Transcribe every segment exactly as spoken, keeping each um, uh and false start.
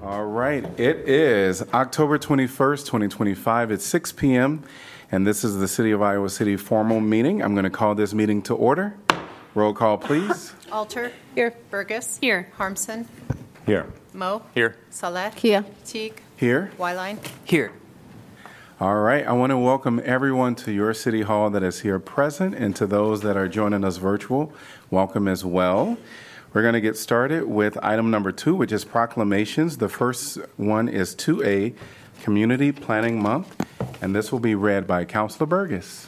All right, it is October twenty-first, twenty twenty-five. It's six p.m., and this is the City of Iowa City formal meeting. I'm going to call this meeting to order. Roll call, please. Alter. Here. Burgess. Here. Harmson. Here. Mo. Here. Saleh. Here. Teague. Here. Wyline. Here. All right, I want to welcome everyone to your City Hall that is here present, and to those that are joining us virtual, welcome as well. We're going to get started with item number two, which is proclamations. The first one is two A, Community Planning Month, and this will be read by Councilor Burgess.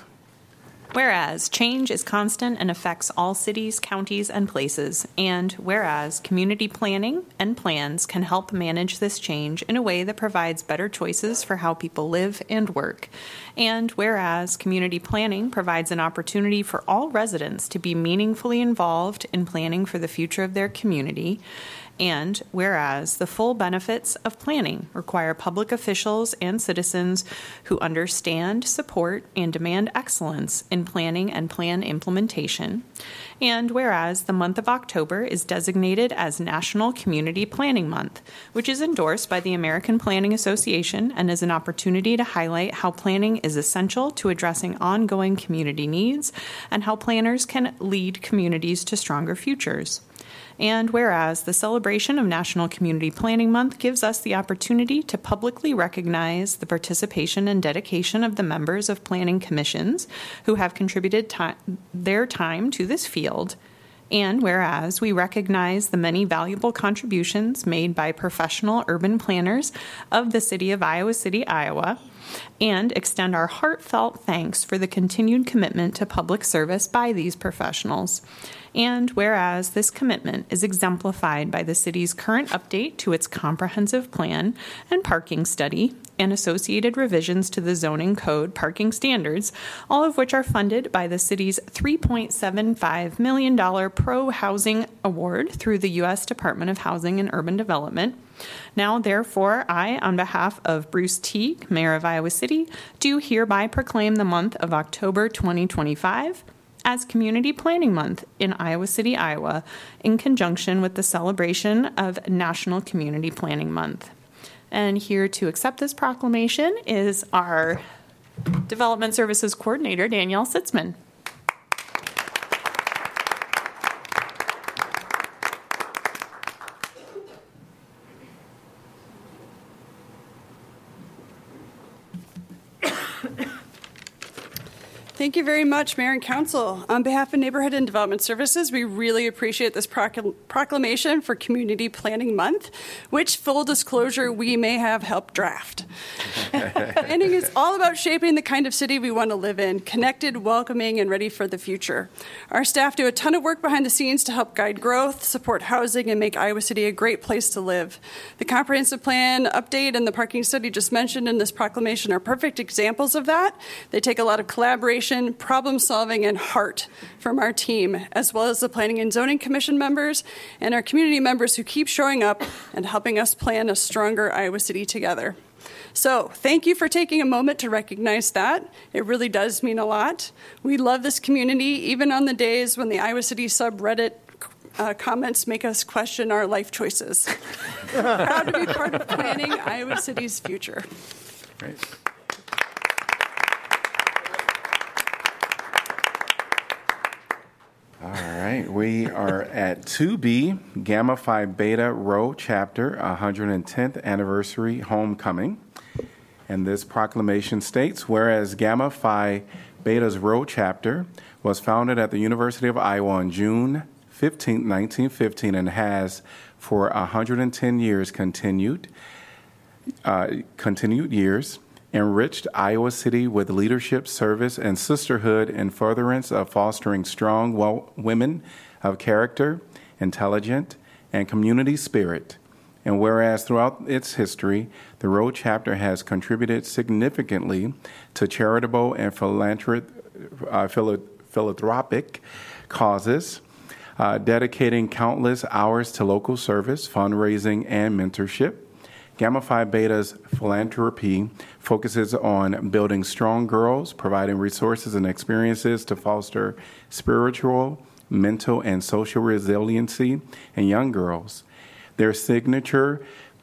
Whereas change is constant and affects all cities, counties, and places, and whereas community planning and plans can help manage this change in a way that provides better choices for how people live and work, and whereas community planning provides an opportunity for all residents to be meaningfully involved in planning for the future of their community, and whereas the full benefits of planning require public officials and citizens who understand, support, and demand excellence in planning and plan implementation, and whereas the month of October is designated as National Community Planning Month, which is endorsed by the American Planning Association and is an opportunity to highlight how planning is essential to addressing ongoing community needs and how planners can lead communities to stronger futures. And whereas the celebration of National Community Planning Month gives us the opportunity to publicly recognize the participation and dedication of the members of planning commissions who have contributed ti- their time to this field, and whereas we recognize the many valuable contributions made by professional urban planners of the City of Iowa City, Iowa, and extend our heartfelt thanks for the continued commitment to public service by these professionals. And whereas this commitment is exemplified by the city's current update to its comprehensive plan and parking study and associated revisions to the zoning code parking standards, all of which are funded by the city's three point seven five million dollars Pro Housing Award through the U S Department of Housing and Urban Development. Now, therefore, I, on behalf of Bruce Teague, Mayor of Iowa City, do hereby proclaim the month of October twenty twenty-five as Community Planning Month in Iowa City, Iowa, in conjunction with the celebration of National Community Planning Month. And here to accept this proclamation is our Development Services Coordinator, Danielle Sitzman. Thank you very much, Mayor and Council. On behalf of Neighborhood and Development Services, we really appreciate this procl- proclamation for Community Planning Month, which, full disclosure, we may have helped draft. Planning is all about shaping the kind of city we want to live in, connected, welcoming, and ready for the future. Our staff do a ton of work behind the scenes to help guide growth, support housing, and make Iowa City a great place to live. The comprehensive plan update and the parking study just mentioned in this proclamation are perfect examples of that. They take a lot of collaboration, problem solving, and heart from our team, as well as the Planning and Zoning Commission members and our community members who keep showing up and helping us plan a stronger Iowa City together. So thank you for taking a moment to recognize that. It really does mean a lot. We love this community, even on the days when the Iowa City subreddit uh, comments make us question our life choices. Proud to be part of planning Iowa City's future. Great. All right, we are at two B, Gamma Phi Beta Rho Chapter, one hundred tenth Anniversary Homecoming. And this proclamation states, whereas Gamma Phi Beta's Rho Chapter was founded at the University of Iowa on June fifteenth, nineteen fifteen, and has for one hundred ten years continued, uh, continued years, enriched Iowa City with leadership, service, and sisterhood in furtherance of fostering strong well, women of character, intelligent, and community spirit. And whereas throughout its history, the Rho Chapter has contributed significantly to charitable and philanthrop- uh, philanthropic causes, uh, dedicating countless hours to local service, fundraising, and mentorship, Gamma Phi Beta's philanthropy focuses on building strong girls, providing resources and experiences to foster spiritual, mental, and social resiliency in young girls. Their signature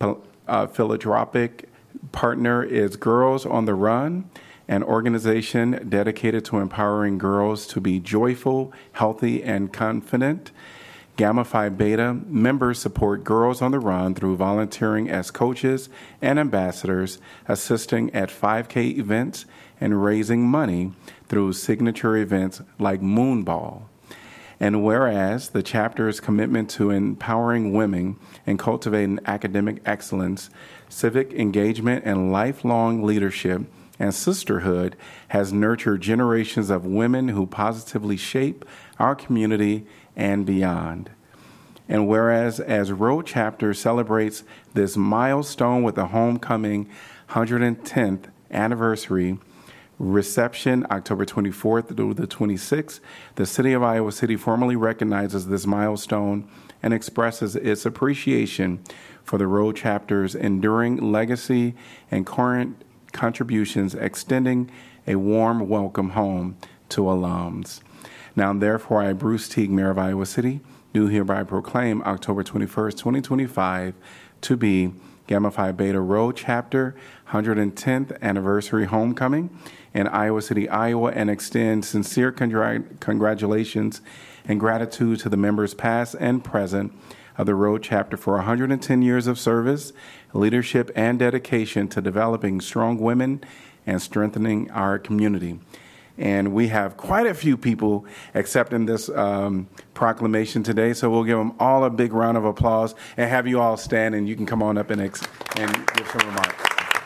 uh, philanthropic partner is Girls on the Run, an organization dedicated to empowering girls to be joyful, healthy, and confident. Gamma Phi Beta members support Girls on the Run through volunteering as coaches and ambassadors, assisting at five K events, and raising money through signature events like Moonball. And whereas the chapter's commitment to empowering women and cultivating academic excellence, civic engagement, and lifelong leadership and sisterhood has nurtured generations of women who positively shape our community and beyond. And whereas as Road Chapter celebrates this milestone with the homecoming one hundred tenth anniversary reception, October twenty-fourth through the twenty-sixth, the City of Iowa City formally recognizes this milestone and expresses its appreciation for the Road Chapter's enduring legacy and current contributions, extending a warm welcome home to alums. Now, therefore, I, Bruce Teague, Mayor of Iowa City, do hereby proclaim October twenty-first, twenty twenty-five to be Gamma Phi Beta Road Chapter one hundred tenth Anniversary Homecoming in Iowa City, Iowa, and extend sincere congr- congratulations and gratitude to the members past and present of the Road Chapter for one hundred ten years of service, leadership, and dedication to developing strong women and strengthening our community. And we have quite a few people accepting this um, proclamation today, so we'll give them all a big round of applause and have you all stand, and you can come on up and, ex- and give some remarks.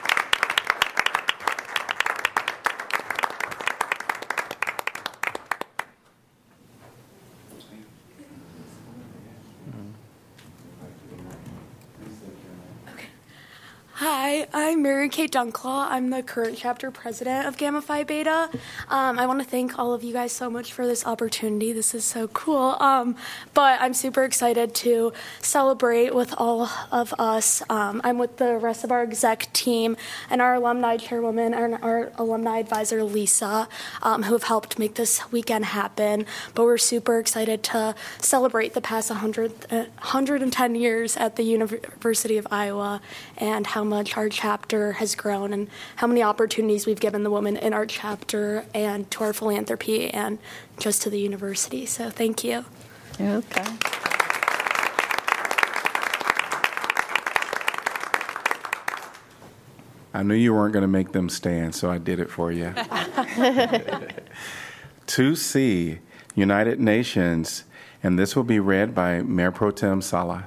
Hi, I'm Mary Kate Dunklaw. I'm the current chapter president of Gamma Phi Beta. Um, I want to thank all of you guys so much for this opportunity. This is so cool. Um, but I'm super excited to celebrate with all of us. Um, I'm with the rest of our exec team and our alumni chairwoman and our alumni advisor, Lisa, um, who have helped make this weekend happen. But we're super excited to celebrate the past one hundred, uh, one hundred ten years at the University of Iowa and how much our chapter has grown and how many opportunities we've given the women in our chapter and to our philanthropy and just to the university. So thank you. Okay. I knew you weren't going to make them stand, so I did it for you. two C, United Nations, and this will be read by Mayor Pro Tem Sala.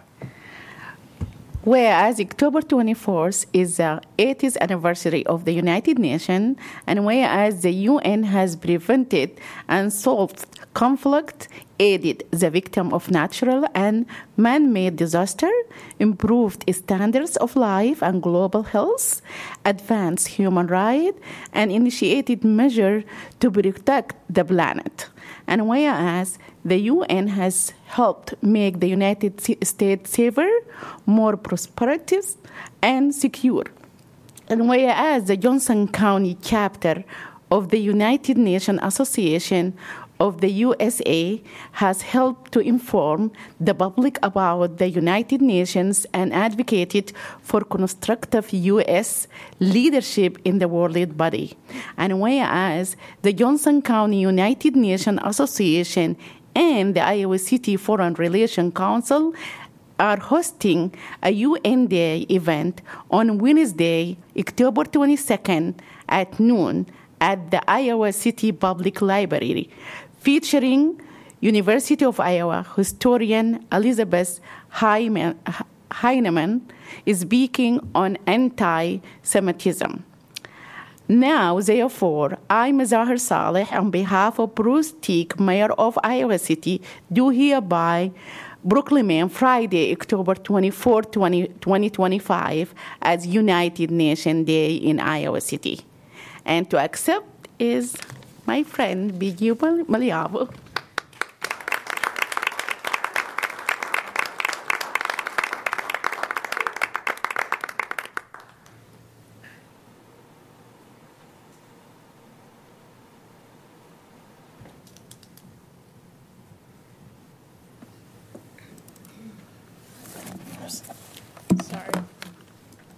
Whereas October twenty-fourth is the eightieth anniversary of the United Nations, and whereas the U N has prevented and solved conflict, aided the victim of natural and man-made disaster, improved standards of life and global health, advanced human rights, and initiated measures to protect the planet. And whereas the U N has helped make the United States safer, more prosperous, and secure. And whereas the Johnson County chapter of the United Nations Association of the U S A has helped to inform the public about the United Nations and advocated for constructive U S leadership in the world body. And whereas the Johnson County United Nations Association and the Iowa City Foreign Relations Council are hosting a U N Day event on Wednesday, October twenty-second at noon at the Iowa City Public Library, featuring University of Iowa historian Elizabeth Heineman speaking on anti-Semitism. Now, therefore, I, Mazahar Saleh, on behalf of Bruce Teague, Mayor of Iowa City, do hereby proclaim Friday, October twenty-fourth, twenty twenty-five as United Nations Day in Iowa City. And to accept is my friend, Biggie Maliavo. Sorry.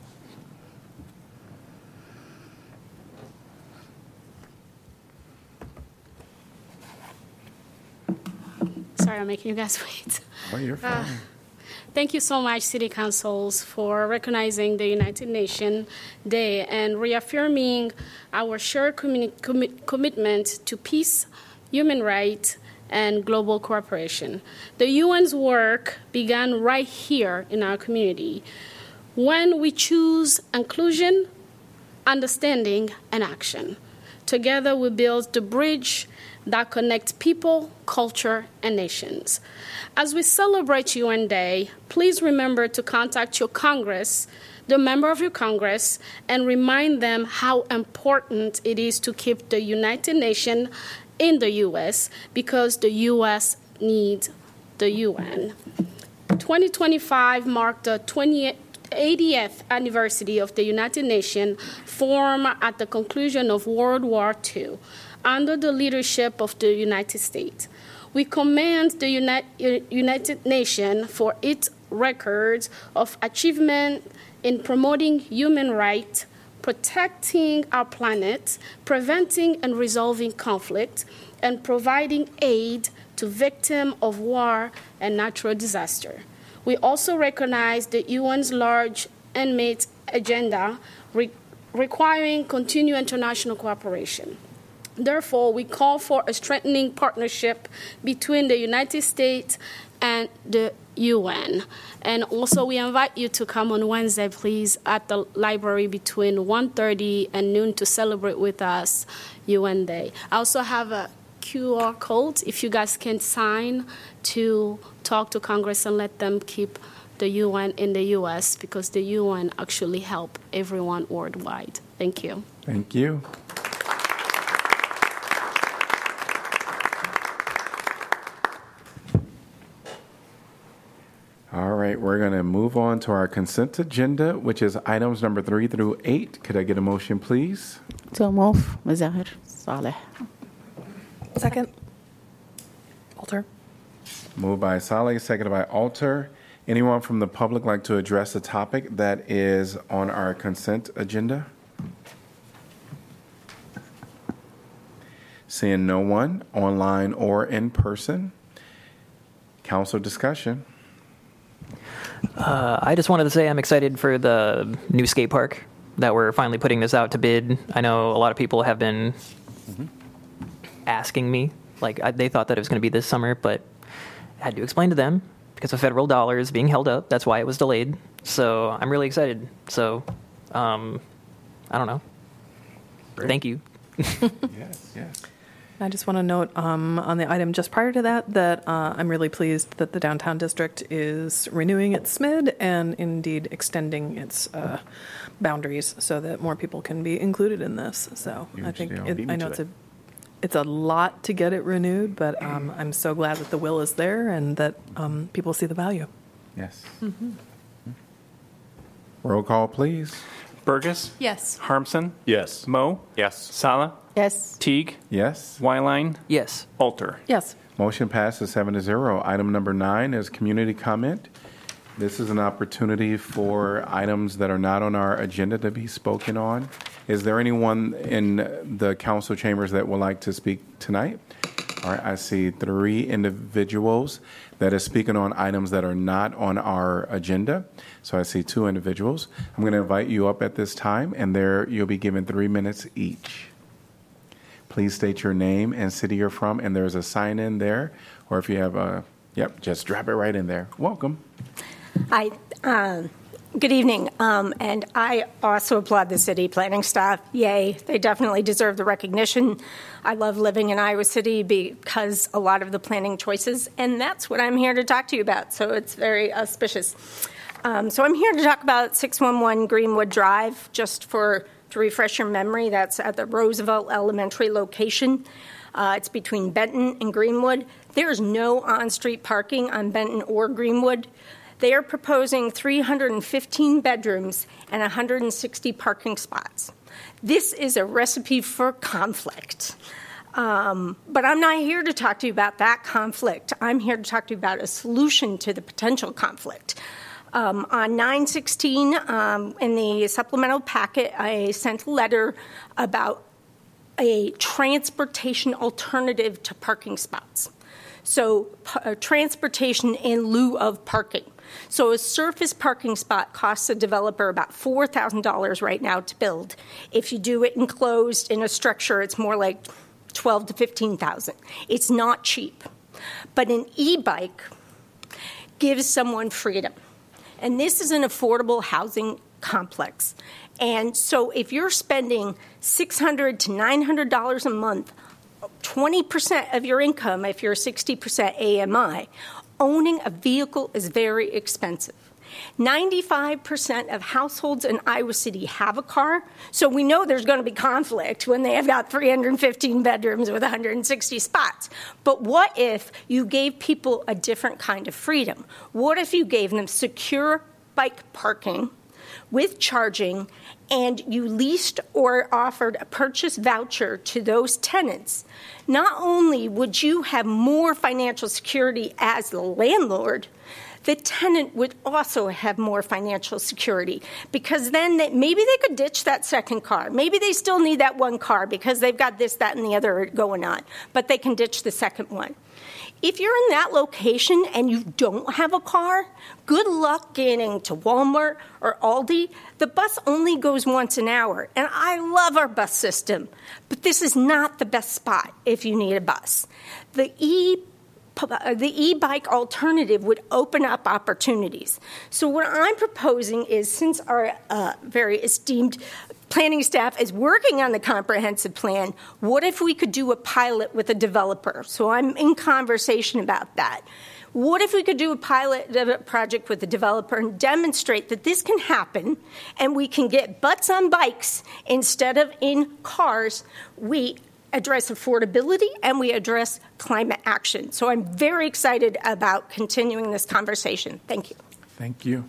Sorry, I'm making you guys wait. Oh, you're fine. Uh, thank you so much, City Councils, for recognizing the United Nations Day and reaffirming our shared communi- commi- commitment to peace, human rights, and global cooperation. The U N's work began right here in our community when we choose inclusion, understanding, and action. Together, we build the bridge that connects people, culture, and nations. As we celebrate U N Day, please remember to contact your Congress, the member of your Congress, and remind them how important it is to keep the United Nations in the U S because the U S needs the U N. twenty twenty-five marked the eightieth anniversary of the United Nations, formed at the conclusion of World War Two, under the leadership of the United States. We commend the Uni- United Nations for its records of achievement in promoting human rights, protecting our planet, preventing and resolving conflict, and providing aid to victims of war and natural disaster. We also recognize the U N's large inmate agenda re- requiring continued international cooperation. Therefore, we call for a strengthening partnership between the United States and the U N. And also, we invite you to come on Wednesday, please, at the library between one thirty and noon to celebrate with us U N Day. I also have a Q R code if you guys can sign to talk to Congress and let them keep the U N in the U S because the U N actually help everyone worldwide. Thank you. Thank you. All right, we're going to move on to our consent agenda, which is items number three through eight. Could I get a motion, please? So move, Mazahir Saleh. Second. Alter. Moved by Saleh, seconded by Alter. Anyone from the public like to address the topic that is on our consent agenda? Seeing no one, online or in person. Council discussion. Uh, I just wanted to say I'm excited for the new skate park that we're finally putting this out to bid. I know a lot of people have been mm-hmm. asking me, like I, they thought that it was going to be this summer, but I had to explain to them because of federal dollars being held up. That's why it was delayed. So I'm really excited. So um, I don't know. Great. Thank you. Yes, yes. I just want to note um, on the item just prior to that that uh, I'm really pleased that the downtown district is renewing its S M I D and indeed extending its uh, boundaries so that more people can be included in this. So Huge I think it, I know it's it. a it's a lot to get it renewed, but um, I'm so glad that the will is there and that um, people see the value. Yes. Mm-hmm. Roll call, please. Burgess? Yes. Harmson? Yes. Moe? Yes. Sala? Yes. Teague? Yes. Wyline? Yes. Alter? Yes. Motion passes seven to zero. Item number nine is community comment. This is an opportunity for items that are not on our agenda to be spoken on. Is there anyone in the council chambers that would like to speak tonight? All right, I see three individuals that are speaking on items that are not on our agenda. So I see two individuals. I'm going to invite you up at this time, and there you'll be given three minutes each. Please state your name and city you're from, and there's a sign in there, or if you have a, yep, just drop it right in there. Welcome. Hi. Um, good evening. Um, and I also applaud the city planning staff. Yay. They definitely deserve the recognition. I love living in Iowa City because a lot of the planning choices, and that's what I'm here to talk to you about. So it's very auspicious. Um, so I'm here to talk about six one one Greenwood Drive, just for to refresh your memory. That's at the Roosevelt Elementary location. Uh, it's between Benton and Greenwood. There's no on-street parking on Benton or Greenwood. They are proposing three hundred fifteen bedrooms and one hundred sixty parking spots. This is a recipe for conflict. Um, but I'm not here to talk to you about that conflict. I'm here to talk to you about a solution to the potential conflict. Um, on nine sixteen, um, in the supplemental packet, I sent a letter about a transportation alternative to parking spots. So uh, transportation in lieu of parking. So a surface parking spot costs a developer about four thousand dollars right now to build. If you do it enclosed in a structure, it's more like twelve to fifteen thousand. It's not cheap. But an e-bike gives someone freedom. And this is an affordable housing complex. And so if you're spending six hundred to nine hundred dollars a month, twenty percent of your income, if you're sixty percent A M I, owning a vehicle is very expensive. ninety-five percent of households in Iowa City have a car, so we know there's going to be conflict when they have got three hundred fifteen bedrooms with one hundred sixty spots. But what if you gave people a different kind of freedom? What if you gave them secure bike parking with charging, and you leased or offered a purchase voucher to those tenants? Not only would you have more financial security as the landlord, the tenant would also have more financial security, because then they, maybe they could ditch that second car. Maybe they still need that one car because they've got this, that, and the other going on, but they can ditch the second one. If you're in that location and you don't have a car, good luck getting to Walmart or Aldi. The bus only goes once an hour, and I love our bus system, but this is not the best spot if you need a bus. The e The e-bike alternative would open up opportunities. So what I'm proposing is, since our uh, very esteemed planning staff is working on the comprehensive plan, what if we could do a pilot with a developer? So I'm in conversation about that. What if we could do a pilot project with a developer and demonstrate that this can happen, and we can get butts on bikes instead of in cars? We address affordability and we address climate action. So I'm very excited about continuing this conversation. Thank you. Thank you.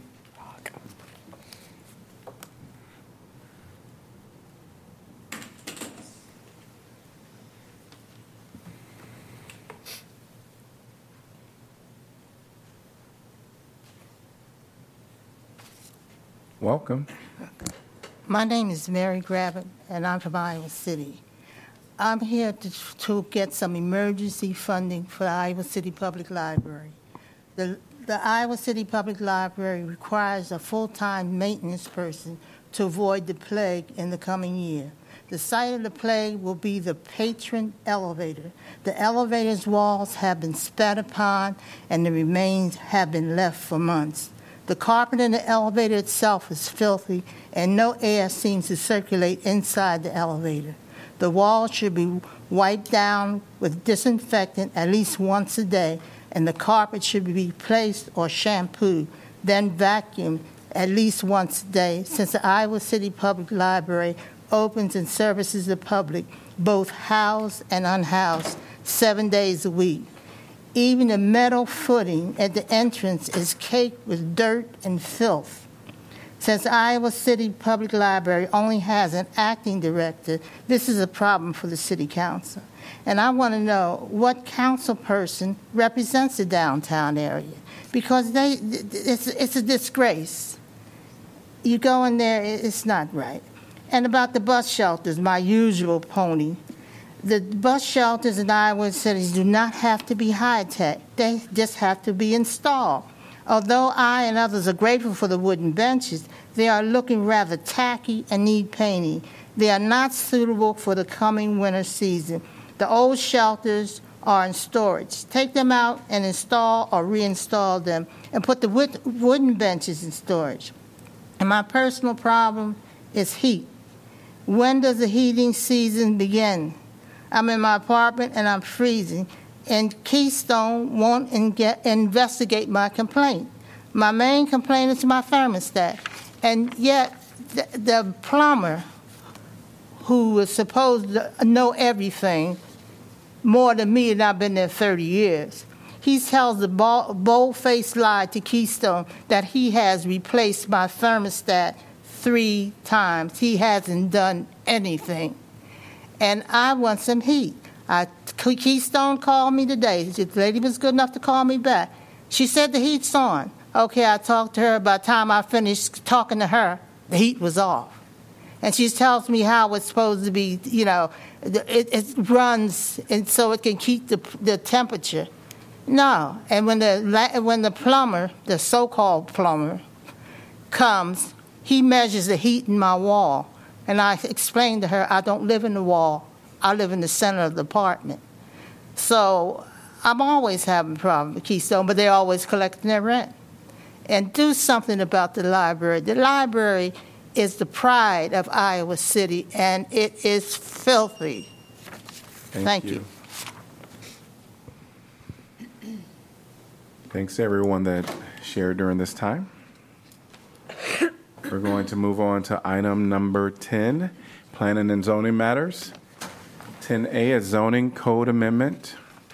Welcome. My name is Mary Gravitt, and I'm from Iowa City. I'm here to, to get some emergency funding for the Iowa City Public Library. The, the Iowa City Public Library requires a full-time maintenance person to avoid the plague in the coming year. The site of the plague will be the patron elevator. The elevator's walls have been spat upon, and the remains have been left for months. The carpet in the elevator itself is filthy, and no air seems to circulate inside the elevator. The walls should be wiped down with disinfectant at least once a day, and the carpet should be replaced or shampooed, then vacuumed at least once a day, since the Iowa City Public Library opens and services the public, both housed and unhoused, seven days a week. Even the metal footing at the entrance is caked with dirt and filth. Since Iowa City Public Library only has an acting director, this is a problem for the City Council. And I want to know what council person represents the downtown area, because they, it's, it's a disgrace. You go in there, it's not right. And about the bus shelters, my usual pony. The bus shelters in Iowa cities do not have to be high-tech. They just have to be installed. Although I and others are grateful for the wooden benches, they are looking rather tacky and need painting. They are not suitable for the coming winter season. The old shelters are in storage. Take them out and install or reinstall them, and put the wood, wooden benches in storage. And my personal problem is heat. When does the heating season begin? I'm in my apartment and I'm freezing, and Keystone won't in- investigate my complaint. My main complaint is my thermostat, and yet the, the plumber, who was supposed to know everything more than me, and I've been there thirty years, he tells the bold-faced lie to Keystone that he has replaced my thermostat three times. He hasn't done anything. And I want some heat. I, Keystone called me today. The lady was good enough to call me back. She said the heat's on. Okay, I talked to her. By the time I finished talking to her, the heat was off. And she tells me how it's supposed to be, you know, it, it runs and so it can keep the, the temperature. No, and when the la- when the plumber, the so-called plumber, comes, he measures the heat in my wall, and I explained to her I don't live in the wall, I live in the center of the apartment. So I'm always having a problem with Keystone, but they're always collecting their rent. And do something about the library. The library is the pride of Iowa City, and it is filthy. Thank, Thank you. you. Thanks to everyone that shared during this time. We're going to move on to item number ten, planning and zoning matters. ten A is zoning code amendment,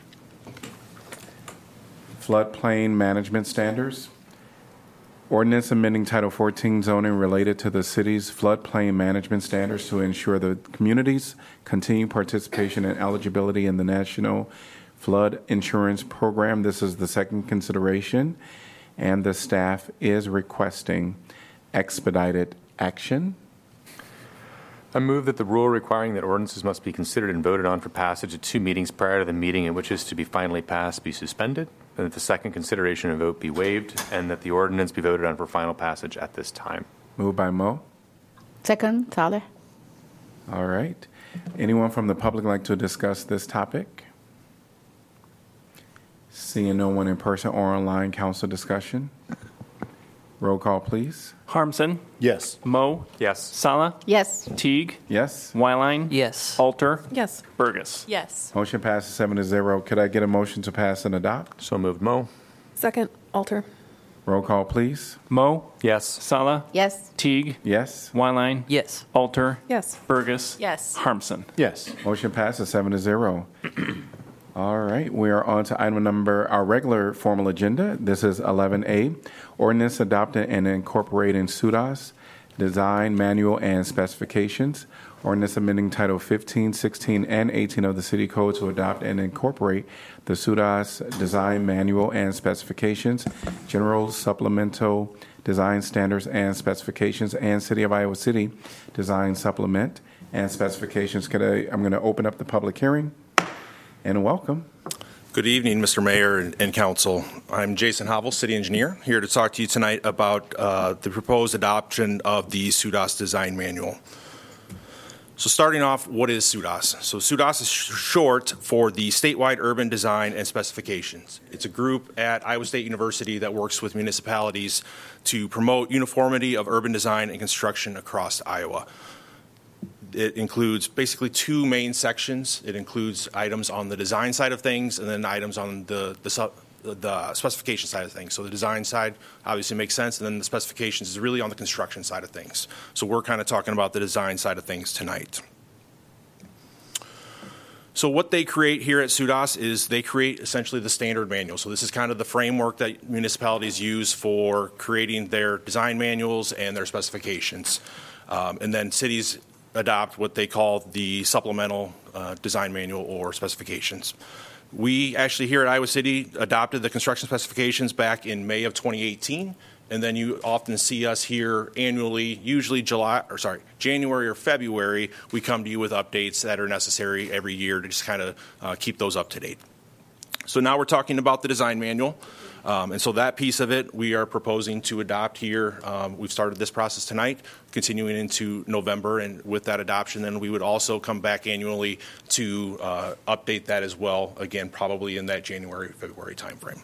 floodplain management standards. Ordinance amending Title fourteen zoning related to the city's floodplain management standards to ensure the community's continued participation and eligibility in the National Flood Insurance Program. This is the second consideration, and the staff is requesting expedited action. I move that the rule requiring that ordinances must be considered and voted on for passage at two meetings prior to the meeting in which is to be finally passed be suspended, and that the second consideration and vote be waived, and that the ordinance be voted on for final passage at this time. Moved by Mo. Second, Thaler. All right. Anyone from the public like to discuss this topic? Seeing no one in person or online, council discussion. Roll call, please. Harmson. Yes. Mo. Yes. Sala. Yes. Teague. Yes. Wyline. Yes. Alter. Yes. Burgess. Yes. Motion passes seven to zero. Could I get a motion to pass and adopt? So moved, Mo. Second, Alter. Roll call, please. Mo. Yes. Sala. Yes. Teague. Yes. Wyline. Yes. Alter. Yes. Burgess. Yes. Harmson. Yes. Motion passes seven to zero. All right, we are on to item number, our regular formal agenda. This is eleven A, ordinance adopted and incorporating S U D A S design manual and specifications. Ordinance amending Title fifteen, sixteen, and eighteen of the City Code to adopt and incorporate the S U D A S design manual and specifications, general supplemental design standards and specifications, and City of Iowa City design supplement and specifications. Could I, I'm going to open up the public hearing. And welcome. Good evening, Mister Mayor and, and Council. I'm Jason Havel, City Engineer, here to talk to you tonight about uh, the proposed adoption of the S U D A S Design Manual. So starting off, what is S U D A S? So S U D A S is sh- short for the Statewide Urban Design and Specifications. It's a group at Iowa State University that works with municipalities to promote uniformity of urban design and construction across Iowa. It includes basically two main sections. It includes items on the design side of things and then items on the, the, the specification side of things. So the design side obviously makes sense, and then the specifications is really on the construction side of things. So we're kind of talking about the design side of things tonight. So what they create here at S U D A S is they create essentially the standard manual. So this is kind of the framework that municipalities use for creating their design manuals and their specifications. Um, and then cities adopt what they call the supplemental uh, design manual or specifications. We actually here at Iowa City adopted the construction specifications back in May of twenty eighteen, and then you often see us here annually, usually July or sorry, January or February. We come to you with updates that are necessary every year to just kind of uh, keep those up to date. So now we're talking about the design manual. Um, and so that piece of it we are proposing to adopt here. Um, we've started this process tonight, continuing into November, and with that adoption then we would also come back annually to uh, update that as well, again probably in that January, February timeframe.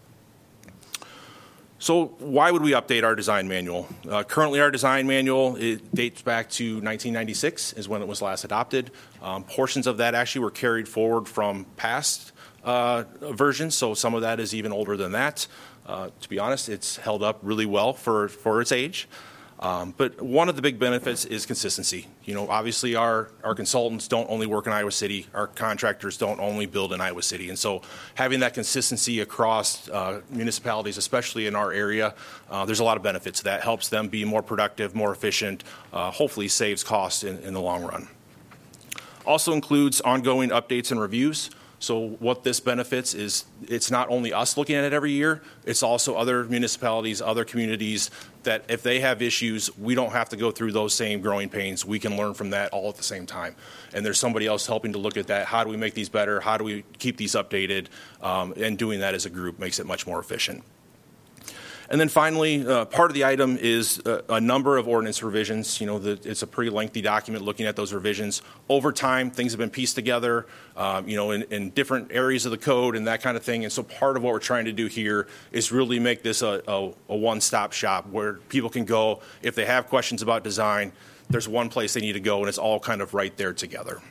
So why would we update our design manual? Uh, currently our design manual, it dates back to nineteen ninety-six is when it was last adopted. Um, portions of that actually were carried forward from past Uh, version, so some of that is even older than that. Uh, to be honest, it's held up really well for, for its age. Um, but one of the big benefits is consistency. You know, obviously our, our consultants don't only work in Iowa City, our contractors don't only build in Iowa City. And so having that consistency across uh, municipalities, especially in our area, uh, there's a lot of benefits to that. Helps them be more productive, more efficient, uh, hopefully saves costs in, in the long run. Also includes ongoing updates and reviews. So what this benefits is it's not only us looking at it every year, it's also other municipalities, other communities, that if they have issues, we don't have to go through those same growing pains. We can learn from that all at the same time. And there's somebody else helping to look at that. How do we make these better? How do we keep these updated? Um, and doing that as a group makes it much more efficient. And then finally, uh, part of the item is a, a number of ordinance revisions. You know, the, it's a pretty lengthy document looking at those revisions. Over time, things have been pieced together, um, you know, in, in different areas of the code and that kind of thing. And so part of what we're trying to do here is really make this a, a, a one-stop shop where people can go, if they have questions about design, there's one place they need to go, and it's all kind of right there together.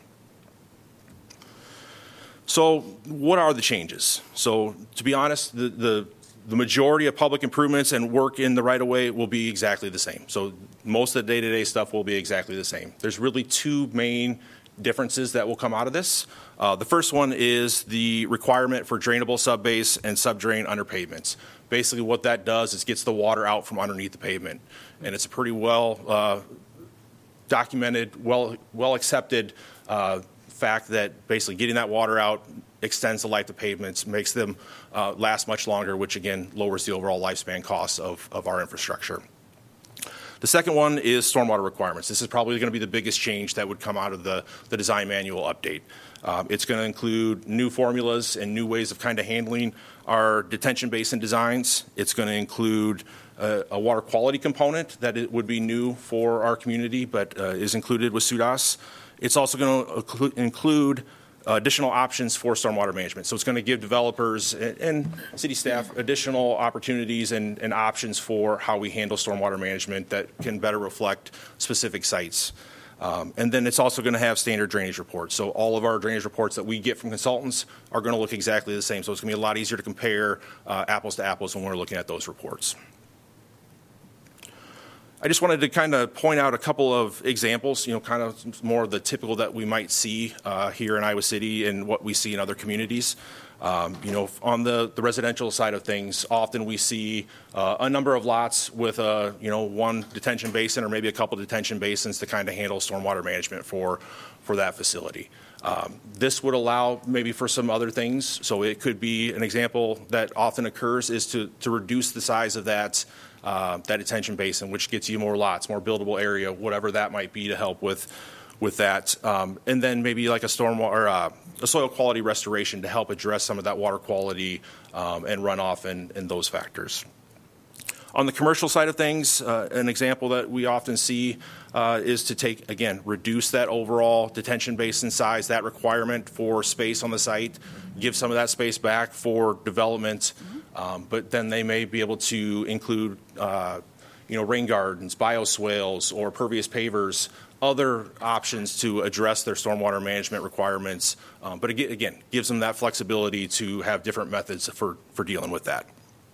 So what are the changes? So to be honest, the, the The majority of public improvements and work in the right-of-way will be exactly the same. So most of the day-to-day stuff will be exactly the same. There's really two main differences that will come out of this. Uh, the first one is the requirement for drainable subbase and subdrain under pavements. Basically what that does is gets the water out from underneath the pavement. And it's a pretty well uh, documented, well, well accepted uh, fact that basically getting that water out extends the life of pavements, makes them uh, last much longer, which again lowers the overall lifespan costs of, of our infrastructure. The second one is stormwater requirements. This is probably going to be the biggest change that would come out of the, the design manual update. Um, it's going to include new formulas and new ways of kind of handling our detention basin designs. It's going to include uh, a water quality component that it would be new for our community, but uh, is included with SUDAS. It's also going to include Uh, additional options for stormwater management. So it's going to give developers and, and city staff additional opportunities and, and options for how we handle stormwater management that can better reflect specific sites. Um, and then it's also going to have standard drainage reports. So all of our drainage reports that we get from consultants are going to look exactly the same. So it's going to be a lot easier to compare uh, apples to apples when we're looking at those reports. I just wanted to kind of point out a couple of examples, you know, kind of more of the typical that we might see uh, here in Iowa City and what we see in other communities. Um, you know, on the, the residential side of things, often we see uh, a number of lots with a, you know, one detention basin or maybe a couple detention basins to kind of handle stormwater management for, for that facility. Um, this would allow maybe for some other things. So it could be an example that often occurs is to, to reduce the size of that Uh, that detention basin, which gets you more lots, more buildable area, whatever that might be to help with with that. Um, and then maybe like a storm or uh, a soil quality restoration to help address some of that water quality um, and runoff and, and those factors. On the commercial side of things, uh, an example that we often see uh, is to take, again, reduce that overall detention basin size, that requirement for space on the site, give some of that space back for development, um, but then they may be able to include, uh, you know, rain gardens, bioswales, or pervious pavers, other options to address their stormwater management requirements. Um, but again, again, gives them that flexibility to have different methods for, for dealing with that.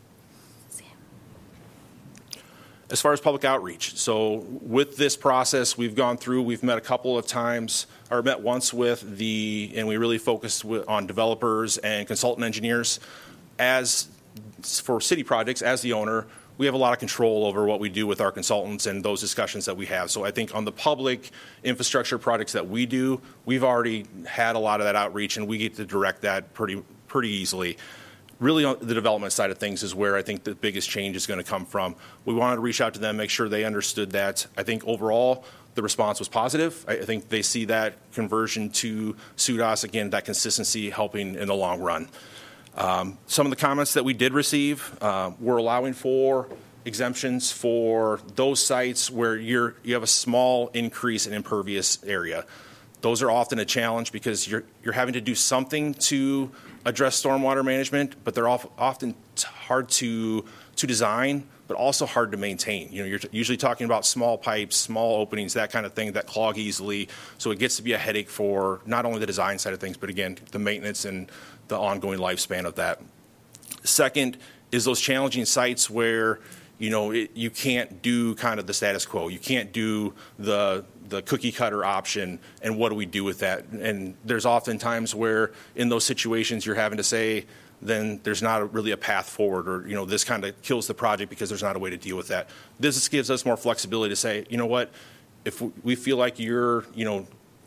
As far as public outreach, so with this process we've gone through, we've met a couple of times, or met once with the, and we really focused with, on developers and consultant engineers. As for city projects, as the owner, we have a lot of control over what we do with our consultants and those discussions that we have. So I think on the public infrastructure projects that we do, we've already had a lot of that outreach, and we get to direct that pretty pretty easily. Really, on the development side of things is where I think the biggest change is going to come from. We wanted to reach out to them, make sure they understood that. I think overall, the response was positive. I think they see that conversion to SUDAS, again, that consistency helping in the long run. Um, some of the comments that we did receive, uh, we're allowing for exemptions for those sites where you're, you have a small increase in impervious area. Those are often a challenge because you're, you're having to do something to address stormwater management, but they're often hard to to design, but also hard to maintain. You know, you're usually talking about small pipes, small openings, that kind of thing that clog easily. So it gets to be a headache for not only the design side of things, but again, the maintenance and the ongoing lifespan of that. Second is those challenging sites where, you know, it, you can't do kind of the status quo. You can't do the the cookie cutter option, and what do we do with that? And there's often times where in those situations you're having to say, then there's not a, really a path forward, or, you know, this kind of kills the project because there's not a way to deal with that. This gives us more flexibility to say, you know what, if we feel like you're, you know,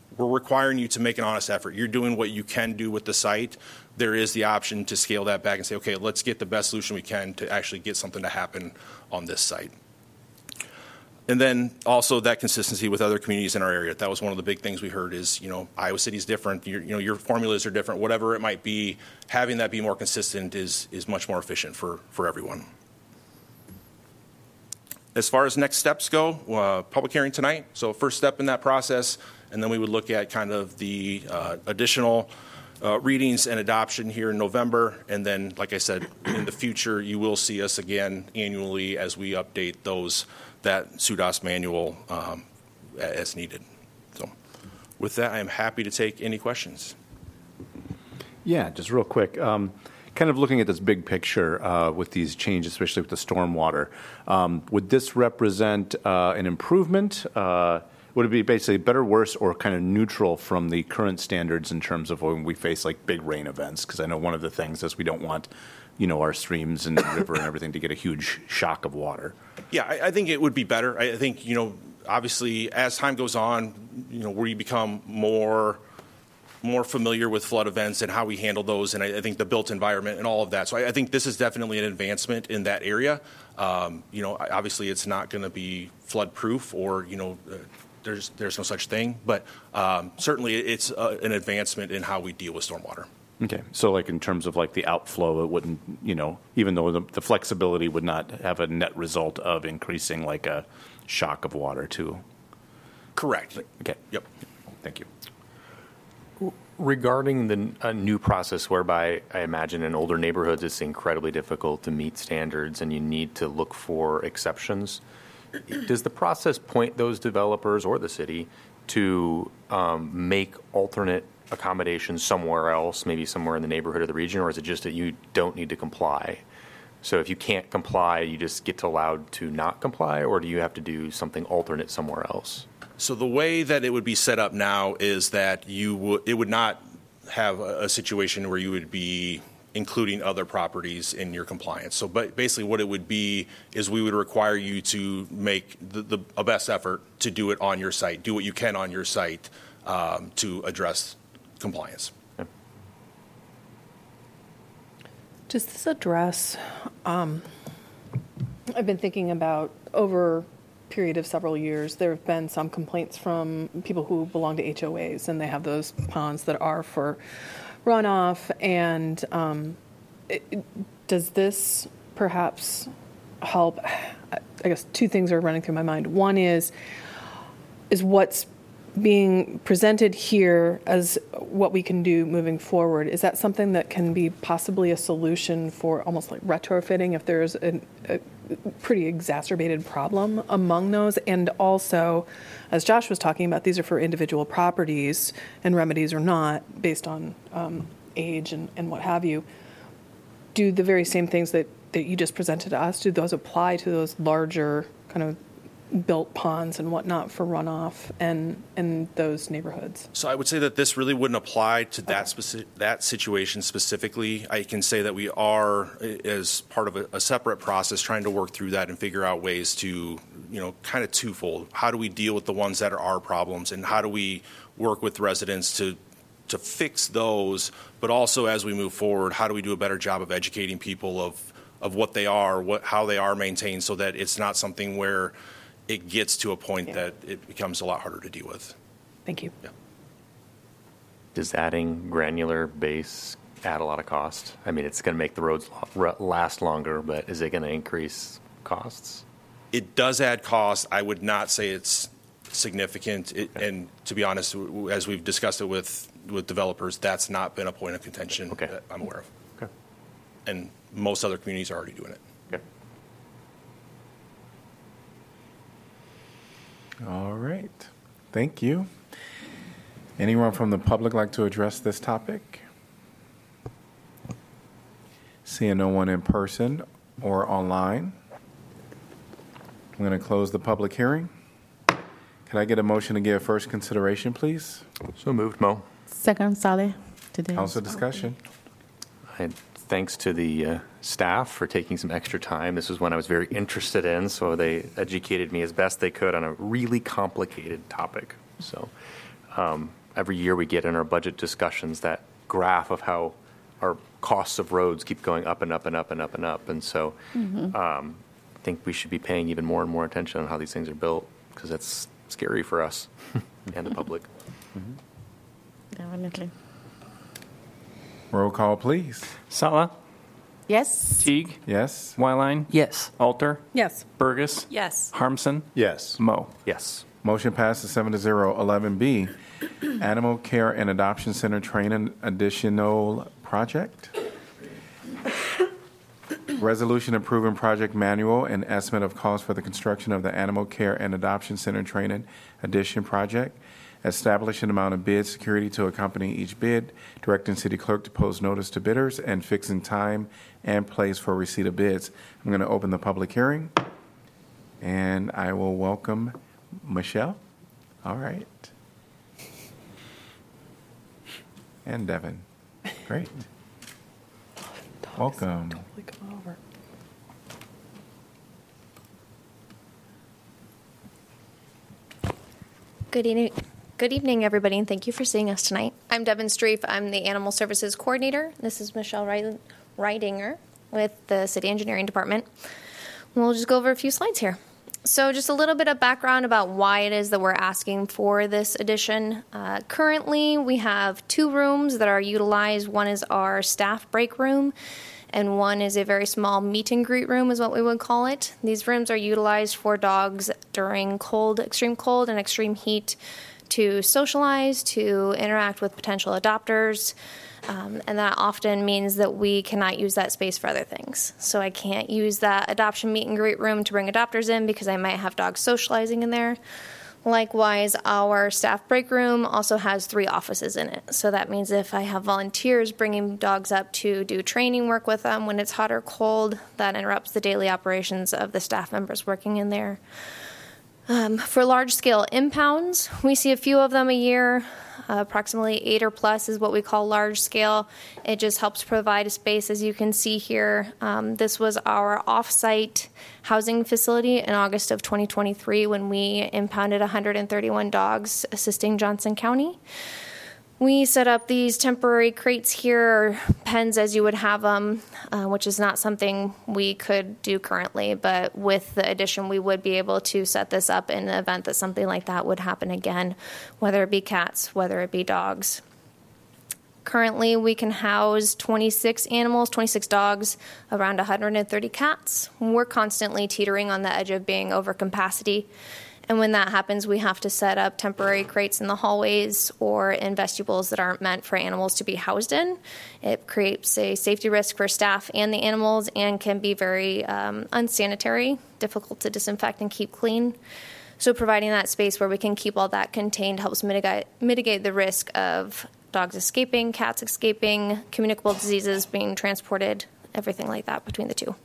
we're requiring you to make an honest effort. You're doing what you can do with the site. There is the option to scale that back and say, okay, let's get the best solution we can to actually get something to happen on this site. And then also that consistency with other communities in our area. That was one of the big things we heard is, you know, Iowa City's different. Your, you know, your formulas are different. Whatever it might be, having that be more consistent is is much more efficient for, for everyone. As far as next steps go, uh, public hearing tonight. So first step in that process, and then we would look at kind of the uh, additional uh, readings and adoption here in November. And then, like I said, in the future, you will see us again annually as we update those that S U D A S manual um, as needed. So with that, I am happy to take any questions. Yeah, just real quick. Um, kind of looking at this big picture uh, with these changes, especially with the stormwater, um, would this represent uh, an improvement? Uh, would it be basically better, worse, or kind of neutral from the current standards in terms of when we face like big rain events? Because I know one of the things is we don't want, you know, our streams and the river and everything to get a huge shock of water. Yeah, I, I think it would be better. I think, you know, obviously as time goes on, you know, we become more more familiar with flood events and how we handle those, and I, I think the built environment and all of that. So I, I think this is definitely an advancement in that area. Um, you know, obviously it's not going to be flood proof, or you know, uh, there's there's no such thing, but um, certainly it's uh, an advancement in how we deal with stormwater. Okay, so like in terms of like the outflow, it wouldn't, you know, even though the, the flexibility would not have a net result of increasing like a shock of water too. Correct. Okay. Yep. Thank you. Regarding the a new process whereby I imagine in older neighborhoods it's incredibly difficult to meet standards and you need to look for exceptions, does the process point those developers or the city to um, make alternate accommodations somewhere else, maybe somewhere in the neighborhood or the region, or is it just that you don't need to comply? So if you can't comply, you just get allowed to not comply, or do you have to do something alternate somewhere else? So the way that it would be set up now is that you would it would not have a, a situation where you would be including other properties in your compliance. So but basically what it would be is we would require you to make the, the a best effort to do it on your site, do what you can on your site um, to address compliance. Yeah. Does this address, um, I've been thinking about over period of several years, there have been some complaints from people who belong to H O As, and they have those ponds that are for runoff. And um, it, it, does this perhaps help? I guess two things are running through my mind. One is, is what's being presented here as what we can do moving forward. Is that something that can be possibly a solution for almost like retrofitting if there's an, a pretty exacerbated problem among those? And also, as Josh was talking about, these are for individual properties, and remedies are not based on um, age and, and what have you. Do the very same things that, that you just presented to us, do those apply to those larger kind of built ponds and whatnot for runoff and in those neighborhoods? So I would say that this really wouldn't apply to that specific, that situation specifically. I can say that we are, as part of a, a separate process, trying to work through that and figure out ways to, you know, kind of twofold. How do we deal with the ones that are our problems, and how do we work with residents to to fix those? But also, as we move forward, how do we do a better job of educating people of of what they are, what how they are maintained, so that it's not something where it gets to a point yeah. that it becomes a lot harder to deal with. Thank you. Yeah. Does adding granular base add a lot of cost? I mean, it's going to make the roads last longer, but is it going to increase costs? It does add cost. I would not say it's significant. It, okay. And to be honest, as we've discussed it with, with developers, that's not been a point of contention okay. that I'm aware of. Okay. And most other communities are already doing it. All right. Thank you. Anyone from the public like to address this topic? Seeing no one in person or online, I'm going to close the public hearing. Can I get a motion to give first consideration, please? So moved, Mo. Second, Sally. Today. Council discussion. I, thanks to the uh, staff for taking some extra time. This was one I was very interested in, so they educated me as best they could on a really complicated topic. So um, every year we get in our budget discussions that graph of how our costs of roads keep going up and up and up and up and up. And so Mhm. um, I think we should be paying even more and more attention on how these things are built, because that's scary for us and the public. Definitely. Roll call, please. Sala? Yes. Teague? Yes. Wyline? Yes. Alter? Yes. Burgess? Yes. Harmson? Yes. Mo? Yes. Motion passes seven to zero. eleven B, Animal Care and Adoption Center Training Additional Project. Resolution approving project manual and estimate of cost for the construction of the Animal Care and Adoption Center Training Addition Project. Establish an amount of bid security to accompany each bid, directing city clerk to post notice to bidders, and fixing time and place for receipt of bids. I'm going to open the public hearing, and I will welcome Michelle. All right. And Devin. Great. Welcome. Totally come over. Good evening, good evening, everybody, and thank you for seeing us tonight. I'm Devin Streif. I'm the Animal Services Coordinator. This is Michelle Rei- Reidinger with the City Engineering Department. We'll just go over a few slides here. So just a little bit of background about why it is that we're asking for this addition. Uh, currently, we have two rooms that are utilized. One is our staff break room, and one is a very small meet and greet room is what we would call it. These rooms are utilized for dogs during cold, extreme cold and extreme heat to socialize, to interact with potential adopters. Um, and that often means that we cannot use that space for other things. So I can't use that adoption meet and greet room to bring adopters in because I might have dogs socializing in there. Likewise, our staff break room also has three offices in it. So that means if I have volunteers bringing dogs up to do training work with them when it's hot or cold, that interrupts the daily operations of the staff members working in there. Um, for large-scale impounds, we see a few of them a year. Uh, approximately eight or plus is what we call large scale. It just helps provide a space, as you can see here. Um, this was our off-site housing facility in August of twenty twenty-three when we impounded one hundred thirty-one dogs assisting Johnson County. We set up these temporary crates here, or pens as you would have them, uh, which is not something we could do currently, but with the addition, we would be able to set this up in the event that something like that would happen again, whether it be cats, whether it be dogs. Currently, we can house twenty-six animals, twenty-six dogs, around one hundred thirty cats. We're constantly teetering on the edge of being over capacity. And when that happens, we have to set up temporary crates in the hallways or in vestibules that aren't meant for animals to be housed in. It creates a safety risk for staff and the animals and can be very um, unsanitary, difficult to disinfect and keep clean. So providing that space where we can keep all that contained helps mitigate, mitigate the risk of dogs escaping, cats escaping, communicable diseases being transported, everything like that between the two.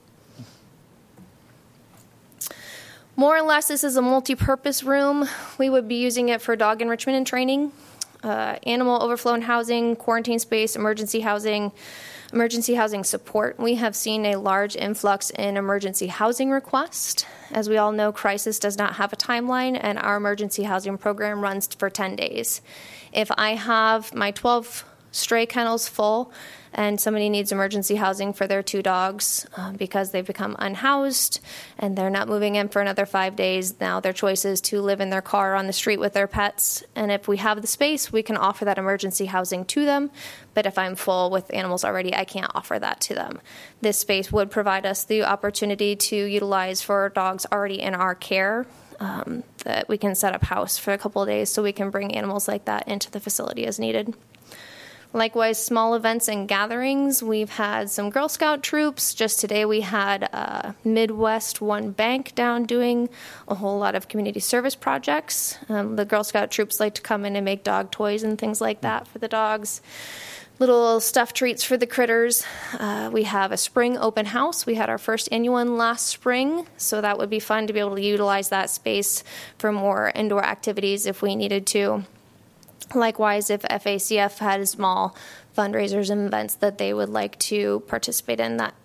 More or less, this is a multi-purpose room. We would be using it for dog enrichment and training, uh, animal overflow and housing, quarantine space, emergency housing, emergency housing support. We have seen a large influx in emergency housing requests. As we all know, crisis does not have a timeline, and our emergency housing program runs for ten days. If I have my twelve stray kennels full and somebody needs emergency housing for their two dogs uh, because they've become unhoused and they're not moving in for another five days, now their choice is to live in their car on the street with their pets. And if we have the space, we can offer that emergency housing to them. But if I'm full with animals already, I can't offer that to them. This space would provide us the opportunity to utilize for dogs already in our care, um, that we can set up house for a couple of days so we can bring animals like that into the facility as needed. Likewise, small events and gatherings. We've had some Girl Scout troops. Just today we had uh, Midwest One Bank down doing a whole lot of community service projects. Um, the Girl Scout troops like to come in and make dog toys and things like that for the dogs. Little stuffed treats for the critters. Uh, we have a spring open house. We had our first annual one last spring, so that would be fun to be able to utilize that space for more indoor activities if we needed to. Likewise, if F A C F had small fundraisers and events that they would like to participate in, that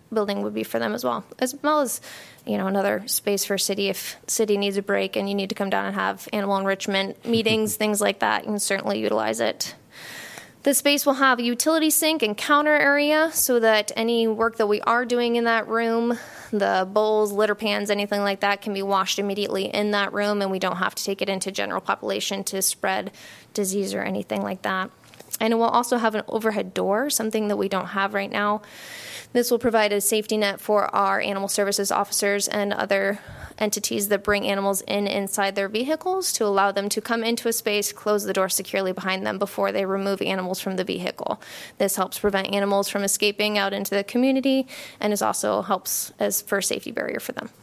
building would be for them as well, as well as, you know, another space for city. If city needs a break and you need to come down and have animal enrichment meetings, things like that, you can certainly utilize it. The space will have a utility sink and counter area so that any work that we are doing in that room, the bowls, litter pans, anything like that, can be washed immediately in that room, and we don't have to take it into general population to spread disease or anything like that. And it will also have an overhead door, something that we don't have right now. This will provide a safety net for our animal services officers and other entities that bring animals in inside their vehicles to allow them to come into a space, close the door securely behind them before they remove animals from the vehicle. This helps prevent animals from escaping out into the community, and is also helps as for a safety barrier for them.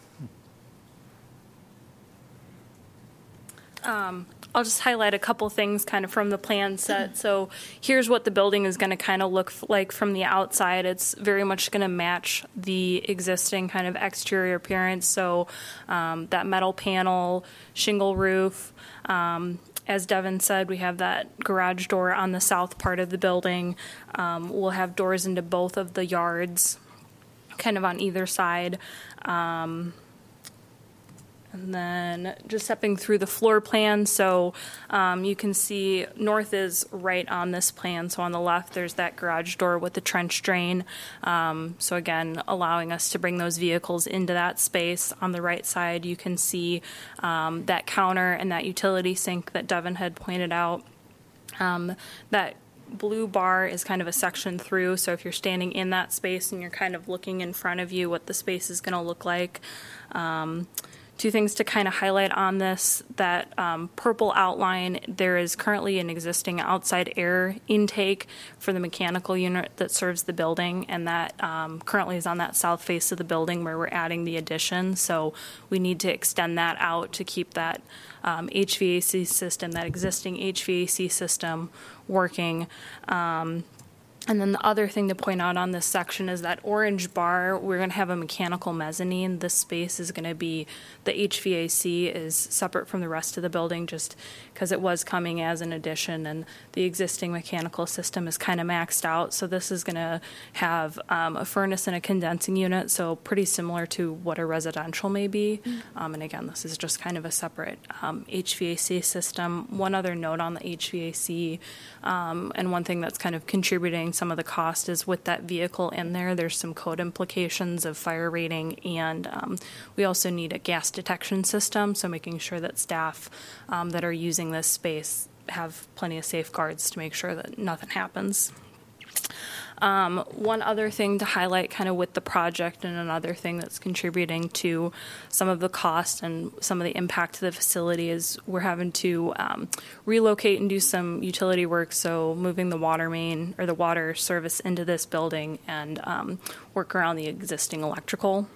Um, I'll just highlight a couple things kind of from the plan set. So here's what the building is going to kind of look like from the outside. It's very much going to match the existing kind of exterior appearance. So um, that metal panel, shingle roof. Um, as Devin said, we have that garage door on the south part of the building. Um, we'll have doors into both of the yards, kind of on either side. Um, And then just stepping through the floor plan, so um, you can see north is right on this plan. So on the left, there's that garage door with the trench drain. Um, so again, allowing us to bring those vehicles into that space. On the right side, you can see um, that counter and that utility sink that Devin had pointed out. Um, that blue bar is kind of a section through. So if you're standing in that space and you're kind of looking in front of you, what the space is going to look like. Um, Two things to kind of highlight on this, that um, purple outline, there is currently an existing outside air intake for the mechanical unit that serves the building, and that um, currently is on that south face of the building where we're adding the addition. So we need to extend that out to keep that um, H V A C system, that existing H V A C system working. Um, And then the other thing to point out on this section is that orange bar, we're going to have a mechanical mezzanine. This space is going to be, the H V A C is separate from the rest of the building just because it was coming as an addition, and the existing mechanical system is kind of maxed out. So this is going to have um, a furnace and a condensing unit, so pretty similar to what a residential may be. Mm-hmm. Um, and again, this is just kind of a separate um, H V A C system. One other note on the H V A C, um, and one thing that's kind of contributing some of the cost is with that vehicle in there, there's some code implications of fire rating, and um, we also need a gas detection system, so making sure that staff um, that are using this space have plenty of safeguards to make sure that nothing happens. Um, one other thing to highlight kind of with the project, and another thing that's contributing to some of the cost and some of the impact to the facility, is we're having to um, relocate and do some utility work, so moving the water main or the water service into this building, and um, work around the existing electrical.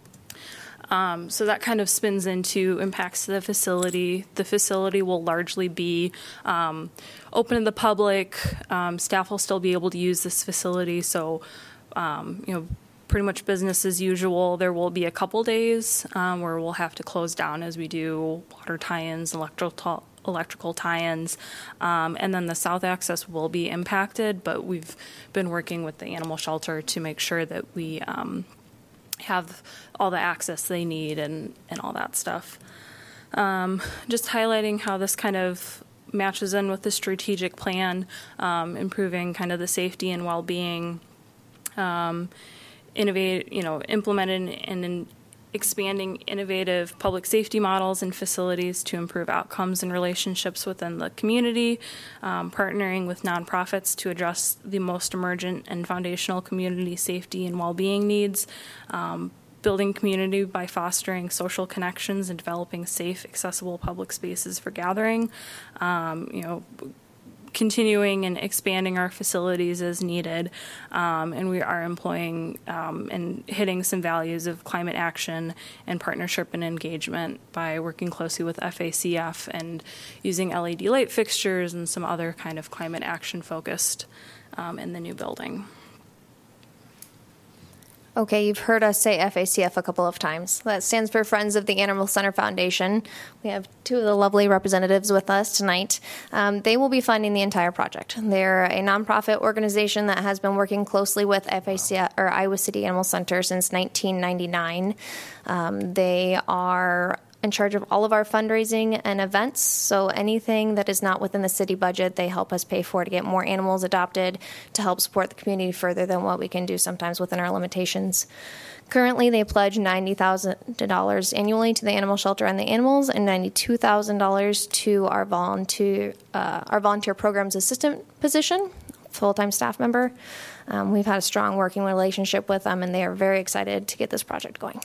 Um, so that kind of spins into impacts to the facility. The facility will largely be um, open to the public. Um, staff will still be able to use this facility. So, um, you know, pretty much business as usual. There will be a couple days um, where we'll have to close down as we do water tie-ins, electrical electrical tie-ins, um, and then the south access will be impacted. But we've been working with the animal shelter to make sure that we um, have all the access they need and, and all that stuff. Um, just highlighting how this kind of matches in with the strategic plan, um, improving kind of the safety and well-being, um, innovate, you know, implementing and in expanding innovative public safety models and facilities to improve outcomes and relationships within the community, um, partnering with nonprofits to address the most emergent and foundational community safety and well-being needs, um, building community by fostering social connections and developing safe, accessible public spaces for gathering, um, you know, continuing and expanding our facilities as needed, um, and we are employing um, and hitting some values of climate action and partnership and engagement by working closely with F A C F and using L E D light fixtures and some other kind of climate action focused um, in the new building. Okay, you've heard us say F A C F a couple of times. That stands for Friends of the Animal Center Foundation. We have two of the lovely representatives with us tonight. Um, they will be funding the entire project. They're a nonprofit organization that has been working closely with F A C F, or Iowa City Animal Center, since nineteen ninety-nine. Um, they are in charge of all of our fundraising and events. So anything that is not within the city budget, they help us pay for to get more animals adopted, to help support the community further than what we can do sometimes within our limitations. Currently, they pledge ninety thousand dollars annually to the animal shelter and the animals, and ninety-two thousand dollars to our volunteer uh, our volunteer programs assistant position, full-time staff member. Um, we've had a strong working relationship with them, and they are very excited to get this project going.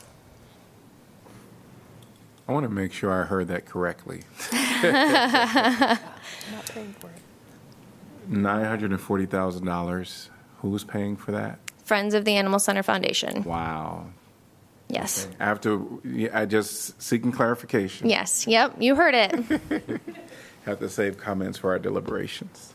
I want to make sure I heard that correctly. I'm not paying for it. nine hundred forty thousand dollars. Who's paying for that? Friends of the Animal Center Foundation. Wow. Yes. Okay. After, I just seeking clarification. Yes. Yep. You heard it. Have to save comments for our deliberations.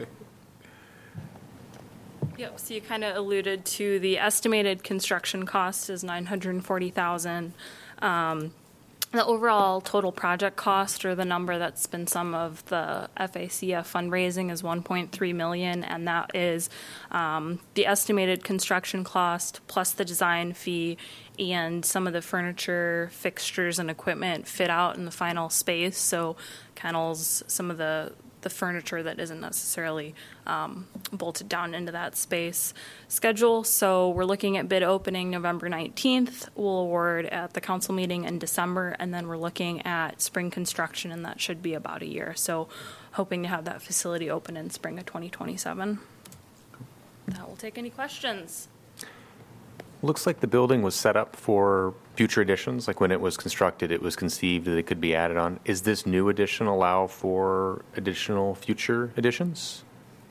Yep, so you kind of alluded to the estimated construction cost is nine hundred forty thousand dollars. Um, The overall total project cost, or the number that's been some of the F A C F fundraising, is one point three million dollars, and that is um, the estimated construction cost plus the design fee and some of the furniture, fixtures, and equipment fit out in the final space. So kennels, some of the the furniture that isn't necessarily um, bolted down into that space schedule. So we're looking at bid opening November nineteenth. We'll award at the council meeting in December, and then we're looking at spring construction, and that should be about a year. So hoping to have that facility open in spring of twenty twenty-seven. That will take any questions. Looks like the building was set up for future additions. Like when it was constructed, it was conceived that it could be added on. Is this new addition allow for additional future additions?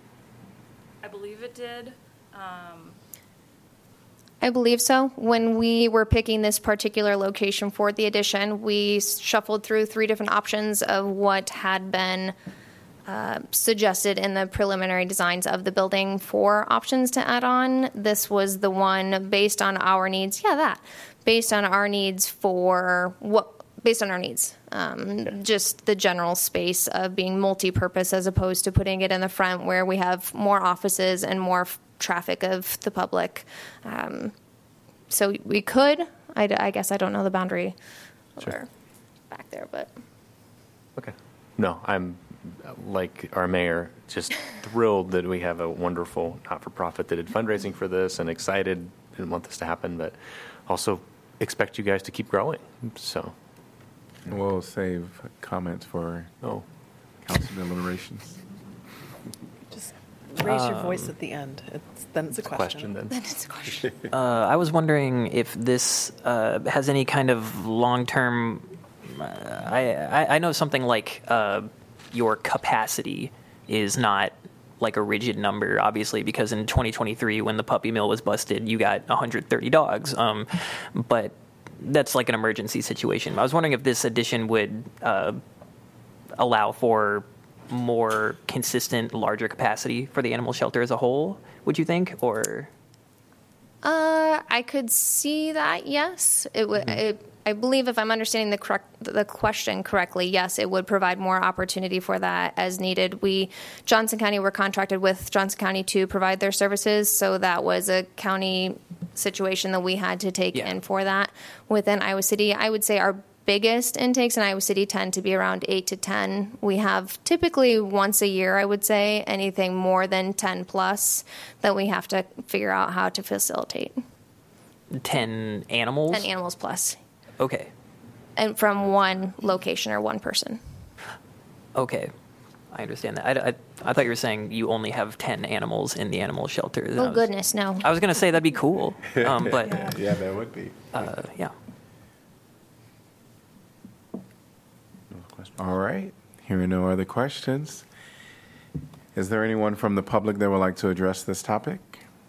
I believe it did. Um, I believe so. When we were picking this particular location for the addition, we shuffled through three different options of what had been Uh, suggested in the preliminary designs of the building for options to add on. This was the one based on our needs. Yeah, that. Based on our needs for what, based on our needs. Um, okay. Just the general space of being multi-purpose as opposed to putting it in the front where we have more offices and more f- traffic of the public. Um, so we could, I, I guess I don't know the boundary Sure. over back there, but. Okay. No, I'm, like our mayor, just thrilled that we have a wonderful not-for-profit that did fundraising for this, and excited, didn't want this to happen, but also expect you guys to keep growing. So we'll save comments for oh. council deliberations. Just raise your Um, voice at the end. It's, then it's a It's a question. question then. Then it's a question. Uh, I was wondering if this uh, has any kind of long-term. Uh, I, I I know something like uh, your capacity is not like a rigid number, obviously, because in twenty twenty-three, when the puppy mill was busted, you got one hundred thirty dogs. Um, but that's like an emergency situation. I was wondering if this addition would uh, allow for more consistent, larger capacity for the animal shelter as a whole, would you think? Or Uh, I could see that, yes. It would. Mm-hmm. It, I believe, if I'm understanding the correct the question correctly, yes, it would provide more opportunity for that as needed. We, Johnson County, were contracted with Johnson County to provide their services, so that was a county situation that we had to take Yeah. in for that. Within Iowa City, I would say our biggest intakes in Iowa City tend to be around eight to ten. We have typically once a year, I would say, anything more than ten plus that we have to figure out how to facilitate. ten animals? ten animals plus. Okay. And from one location or one person. Okay. I understand that. I, I, I thought you were saying you only have ten animals in the animal shelter. And I Oh, was- goodness, no. I was going to say that'd be cool. Um, but Yeah, that would be. uh, yeah. All right. Hearing no other questions, is there anyone from the public that would like to address this topic?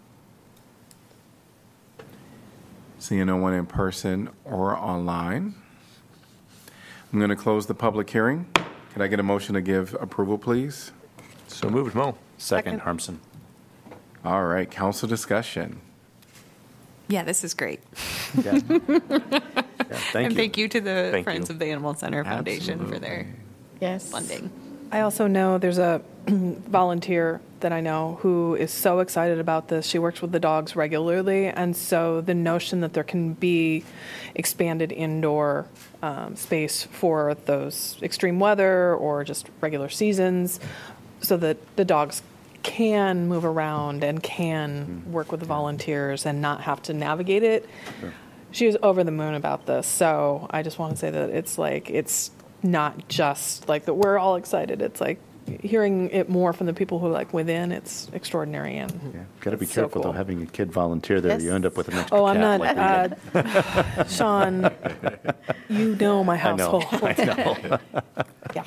Seeing no one in person or online, I'm going to close the public hearing. Could I get a motion to give approval, please? So moved, Mo. Second, Harmson. All right, council discussion. Yeah, this is great. Yeah. Yeah, thank and you. thank you to the Thank Friends you. of the Animal Center Foundation for Absolutely. their Yes. funding. I also know there's a volunteer that I know who is so excited about this. She works with the dogs regularly, and so the notion that there can be expanded indoor um, space for those extreme weather or just regular seasons so that the dogs can move around and can work with the volunteers and not have to navigate it. Sure. She was over the moon about this, so I just want to say that it's like it's not just like that we're all excited. It's like hearing it more from the people who are like within. It's extraordinary and Yeah, got to be it's so careful cool. though. Having a kid volunteer there, Yes. you end up with an extra Oh, I'm cat. not, like we did. uh, Sean. You know my I know, household. I know. Yeah.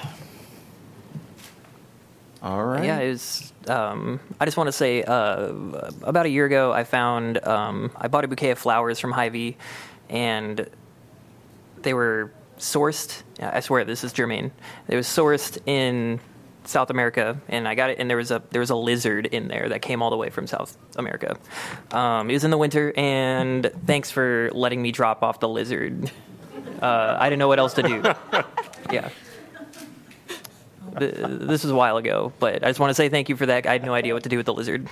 All right. Yeah, it was. Um, I just want to say, uh, about a year ago, I found um, I bought a bouquet of flowers from Hy-Vee, and they were sourced. I swear this is germane. It was sourced in South America, and I got it. And there was a there was a lizard in there that came all the way from South America. Um, it was in the winter, and thanks for letting me drop off the lizard. Uh, I didn't know what else to do. Yeah. This was a while ago, but I just want to say thank you for that. I had no idea what to do with the lizard.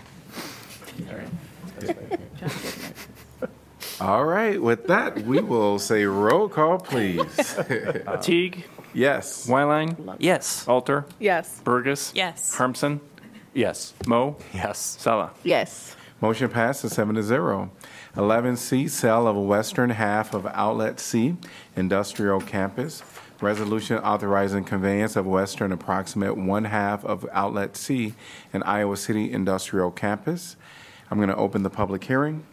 All right. With that, we will say roll call, please. Teague? Yes. Wyline? Yes. Alter? Yes. Burgess? Yes. Harmson? Yes. Mo? Yes. Sella? Yes. Motion passes seven to zero. eleven C, sale of western half of Outlet C, Industrial Campus. Resolution authorizing conveyance of western approximate one half of Outlet C in Iowa City Industrial Campus. I'm going to open the public hearing,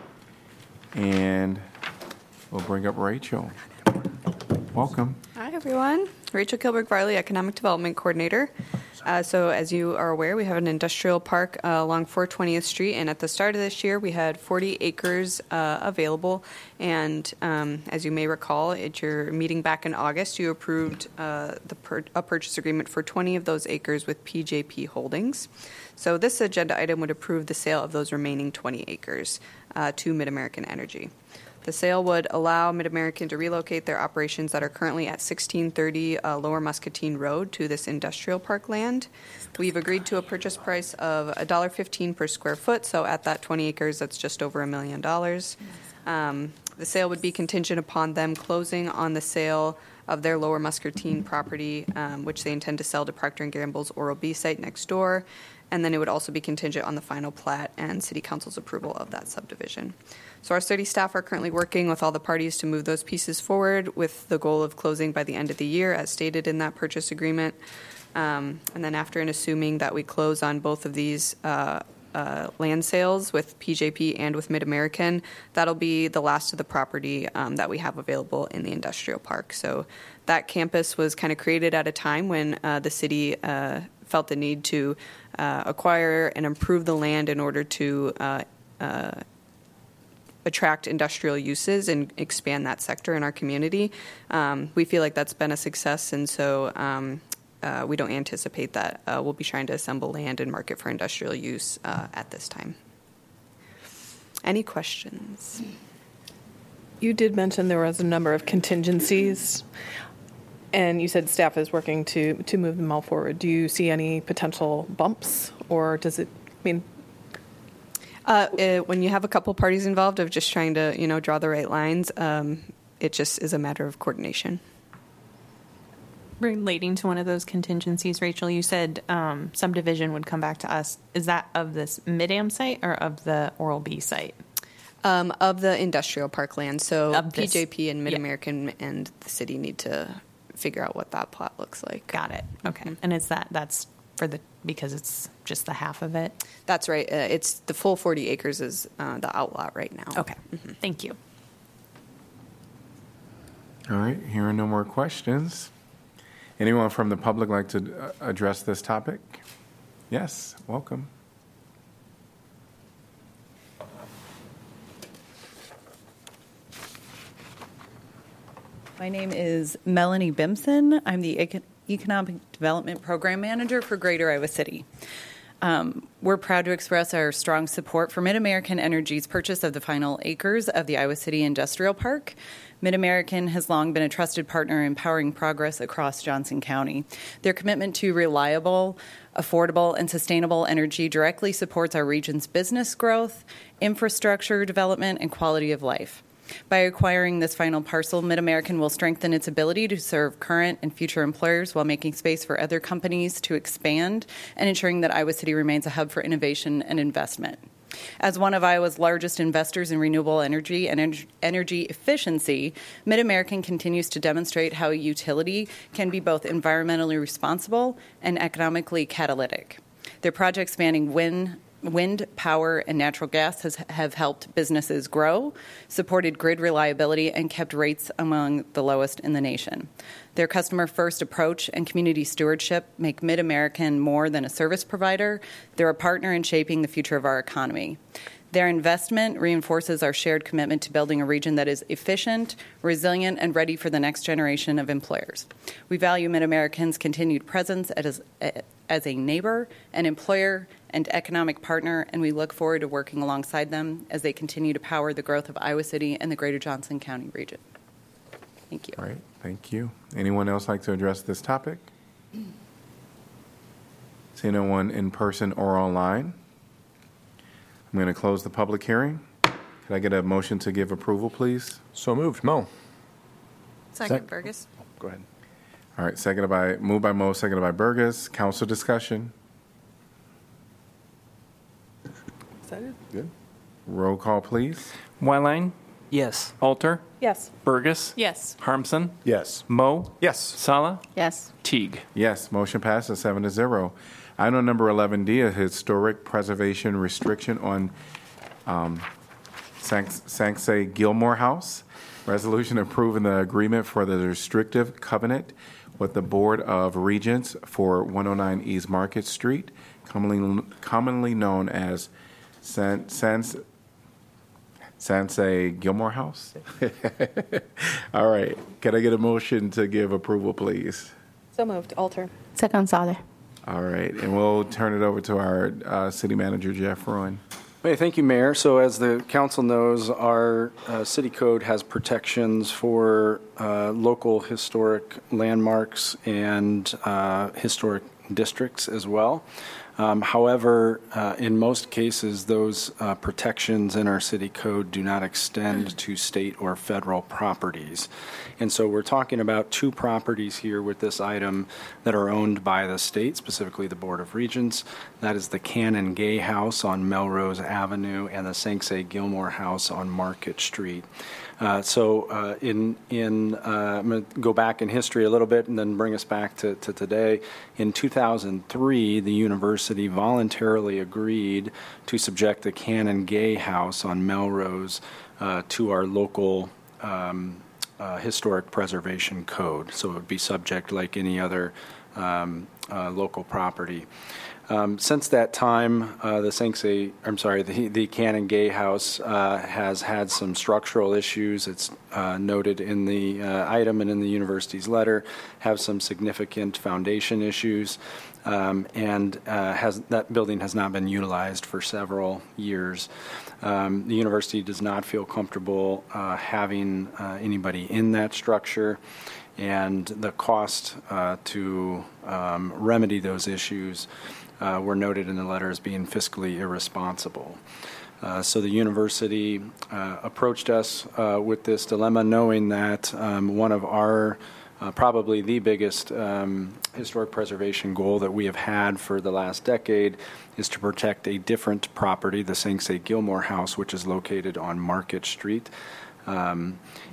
and we'll bring up Rachel. Welcome. Hi, everyone. Rachel Kilberg-Varley, Economic Development Coordinator. Uh, so as you are aware, we have an industrial park uh, along four hundred twentieth Street, and at the start of this year, we had forty acres uh, available. And um, as you may recall, at your meeting back in August, you approved uh, the pur- a purchase agreement for twenty of those acres with P J P Holdings. So this agenda item would approve the sale of those remaining twenty acres uh, to Mid-American Energy. The sale would allow Mid-American to relocate their operations that are currently at sixteen thirty uh, Lower Muscatine Road to this industrial park land. We've agreed to a purchase price of one dollar fifteen per square foot, so at that twenty acres, that's just over a million dollars. Um, the sale would be contingent upon them closing on the sale of their Lower Muscatine property, um, which they intend to sell to Procter and Gamble's Oral-B site next door. And then it would also be contingent on the final plat and City Council's approval of that subdivision. So our city staff are currently working with all the parties to move those pieces forward with the goal of closing by the end of the year, as stated in that purchase agreement. Um, and then after and assuming that we close on both of these uh, uh, land sales with P J P and with Mid-American, that'll be the last of the property um, that we have available in the industrial park. So that campus was kind of created at a time when uh, the city uh, felt the need to uh, acquire and improve the land in order to uh, uh, attract industrial uses and expand that sector in our community. Um, we feel like that's been a success, and so um, uh, we don't anticipate that uh, we'll be trying to assemble land and market for industrial use uh, at this time. Any questions? You did mention there was a number of contingencies, and you said staff is working to, to move them all forward. Do you see any potential bumps, or does it I mean? Uh, it, when you have a couple parties involved of just trying to, you know, draw the right lines, um, it just is a matter of coordination. Relating to one of those contingencies, Rachel, you said um, subdivision would come back to us. Is that of this Mid-Am site or of the Oral-B site? Um, of the industrial park land. So Of P this- J P and Mid-American and the city need to figure out what that plot looks like. Got it. Okay. And is that, that's for the, because it's just the half of it? That's right. Uh, it's the full forty acres is uh, the outlot right now. Okay. Thank you. All right. Hearing no more questions. Anyone from the public like to uh, address this topic? Yes. Welcome. My name is Melanie Bimson. I'm the Econ- Economic Development Program Manager for Greater Iowa City. Um, We're proud to express our strong support for MidAmerican Energy's purchase of the final acres of the Iowa City Industrial Park. MidAmerican has long been a trusted partner in powering progress across Johnson County. Their commitment to reliable, affordable, and sustainable energy directly supports our region's business growth, infrastructure development, and quality of life. By acquiring this final parcel, MidAmerican will strengthen its ability to serve current and future employers while making space for other companies to expand and ensuring that Iowa City remains a hub for innovation and investment. As one of Iowa's largest investors in renewable energy and en- energy efficiency, MidAmerican continues to demonstrate how a utility can be both environmentally responsible and economically catalytic. Their projects spanning wind, Wind, power, and natural gas has, have helped businesses grow, supported grid reliability, and kept rates among the lowest in the nation. Their customer-first approach and community stewardship make MidAmerican more than a service provider. They're a partner in shaping the future of our economy. Their investment reinforces our shared commitment to building a region that is efficient, resilient, and ready for the next generation of employers. We value MidAmerican's continued presence as, as a neighbor, an employer, and economic partner, and we look forward to working alongside them as they continue to power the growth of Iowa City and the greater Johnson County region. Thank you. All right, thank you. Anyone else like to address this topic? See anyone in person or online? I'm going to close the public hearing. Could I get a motion to give approval, please? So moved. Mo. Second, Burgess. Go ahead. All right, seconded by, moved by Mo, seconded by Burgess. Council discussion. Excited? Good. Roll call, please. Wyline? Yes. Alter? Yes. Burgess? Yes. Harmson? Yes. Mo? Yes. Sala? Yes. Teague? Yes, motion passes seven to zero. Item number eleven D, a historic preservation restriction on um, Sanksay Gilmore House. Resolution approving the agreement for the restrictive covenant with the Board of Regents for one oh nine East Market Street, commonly commonly known as San, Sans, Sanksay Gilmore House. All right, can I get a motion to give approval, please? So moved. Alter. Second, Sade. All right, and we'll turn it over to our uh, city manager, Jeff Rowan. Hey, thank you, Mayor. So as the council knows, our uh, city code has protections for uh, local historic landmarks and uh, historic districts as well. Um, however, uh, in most cases, those uh, protections in our city code do not extend to state or federal properties. And so we're talking about two properties here with this item that are owned by the state, specifically the Board of Regents. That is the Cannon Gay House on Melrose Avenue and the Sanksay Gilmore House on Market Street. Uh, so uh, in, in uh, I'm going to go back in history a little bit and then bring us back to, to today. In two thousand three, the university voluntarily agreed to subject the Cannon Gay House on Melrose uh, to our local um, uh, historic preservation code. So it would be subject like any other um, uh, local property. Um, since that time, uh, the Sanksay, I'm sorry, the, the Cannon Gay House uh, has had some structural issues. It's uh, noted in the uh, item and in the university's letter, have some significant foundation issues, um, and uh, has that building has not been utilized for several years. Um, the university does not feel comfortable uh, having uh, anybody in that structure, and the cost uh, to um, remedy those issues Uh, were noted in the letter as being fiscally irresponsible. Uh, so the university uh, approached us uh, with this dilemma, knowing that um, one of our, uh, probably the biggest um, historic preservation goal that we have had for the last decade is to protect a different property, the Sanksay Gilmore House, which is located on Market Street. Um,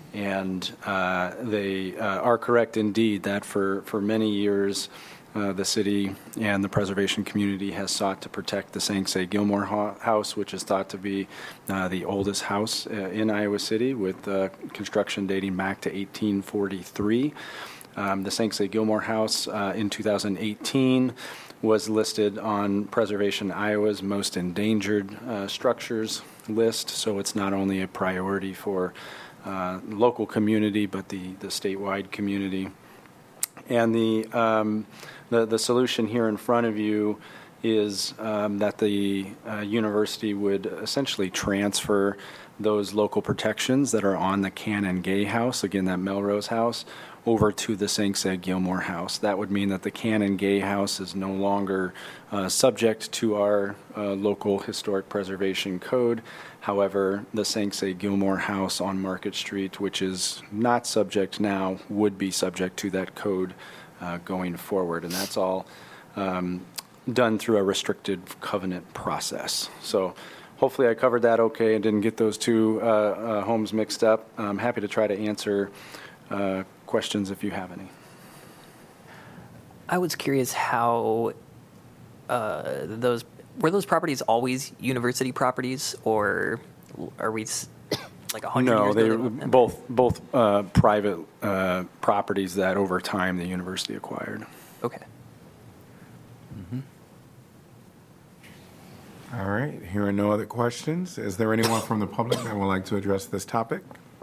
and uh, they uh, are correct indeed that for, for many years, Uh, the city and the preservation community has sought to protect the Sanksay Gilmore House, which is thought to be uh, the oldest house uh, in Iowa City, with uh, construction dating back to eighteen forty-three. Um, the Sanksay Gilmore House uh, in two thousand eighteen was listed on Preservation Iowa's most endangered uh, structures list, so it's not only a priority for uh, local community, but the, the statewide community. And the um, The, the solution here in front of you is um, that the uh, university would essentially transfer those local protections that are on the Cannon Gay House, again, that Melrose House, over to the Sangse Gilmore House. That would mean that the Cannon Gay House is no longer uh, subject to our uh, local historic preservation code. However, the Sangse Gilmore House on Market Street, which is not subject now, would be subject to that code uh, going forward. And that's all um, done through a restricted covenant process. So hopefully I covered that okay and didn't get those two uh, uh, homes mixed up. I'm happy to try to answer uh, questions if you have any. I was curious how uh, those were those properties always university properties, or are we s- like a hundred No, years they ago? were both both uh, private uh, properties that over time the university acquired. Okay. All right, here are no other questions. Is there anyone from the public that would like to address this topic?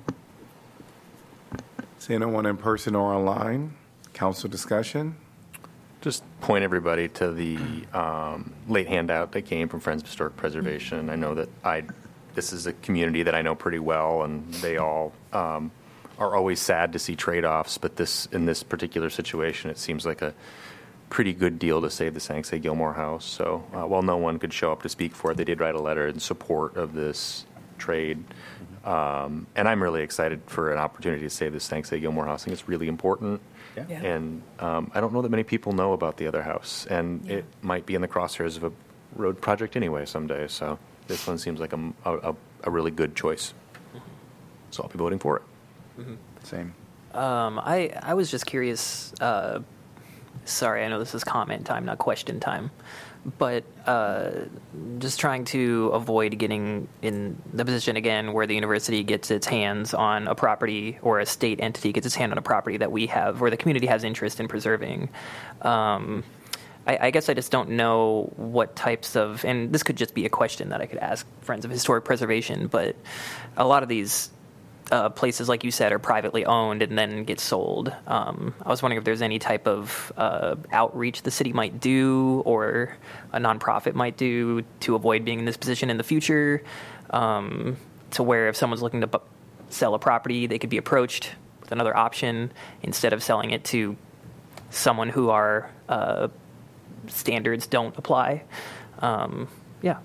See anyone in person or online? Council discussion? Just point everybody to the um, late handout that came from Friends of Historic Preservation. I know that I, this is a community that I know pretty well, and they all um, are always sad to see trade-offs, but this, in this particular situation, it seems like a pretty good deal to save the Sangse Gilmore House. So uh, while no one could show up to speak for it, they did write a letter in support of this trade. Um, and I'm really excited for an opportunity to save the Sangse Gilmore House. I think it's really important. Yeah. Yeah. And um, I don't know that many people know about the other house. And it might be in the crosshairs of a road project anyway someday. So this one seems like a, a, a really good choice. So I'll be voting for it. Mm-hmm. Same. Um, I I was just curious. Uh, sorry, I know this is comment time, not question time, but uh, just trying to avoid getting in the position again where the university gets its hands on a property, or a state entity gets its hand on a property that we have, or the community has interest in preserving. Um, I, I guess I just don't know what types of, and this could just be a question that I could ask Friends of Historic Preservation, but a lot of these Uh, places, like you said, are privately owned and then get sold. Um, I was wondering if there's any type of uh, outreach the city might do, or a nonprofit might do, to avoid being in this position in the future, um, to where if someone's looking to bu- sell a property, they could be approached with another option instead of selling it to someone who our uh, standards don't apply. Um, yeah.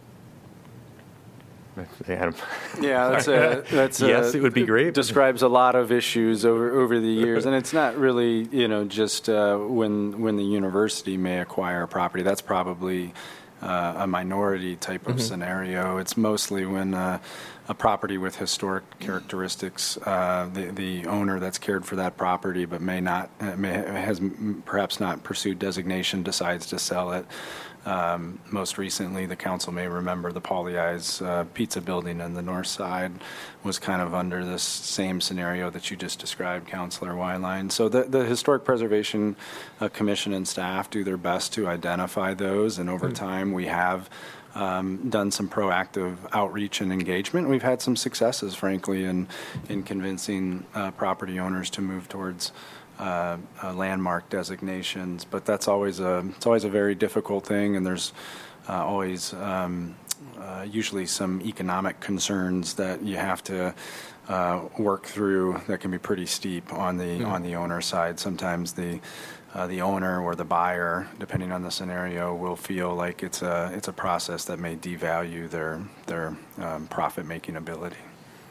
Yeah, that's a, that's a, yes, it would be great. Describes a lot of issues over over the years, and it's not really, you know, just uh, when when the university may acquire a property. That's probably uh, a minority type of Mhm. scenario. It's mostly when uh, a property with historic characteristics, uh, the the owner that's cared for that property but may not uh, may has m- perhaps not pursued designation decides to sell it. Um, most recently, the council may remember the Pauly Eyes uh, Pizza Building on the north side was kind of under this same scenario that you just described, Councilor Wyline. So the, the Historic Preservation uh, Commission and staff do their best to identify those, and over time we have um, done some proactive outreach and engagement. We've had some successes, frankly, in, in convincing uh, property owners to move towards Uh, uh, landmark designations, but that's always a it's always a very difficult thing, and there's uh, always um, uh, usually some economic concerns that you have to uh, work through that can be pretty steep on the Mhm. on the owner side. Sometimes the uh, the owner or the buyer, depending on the scenario, will feel like it's a it's a process that may devalue their their um, profit making ability.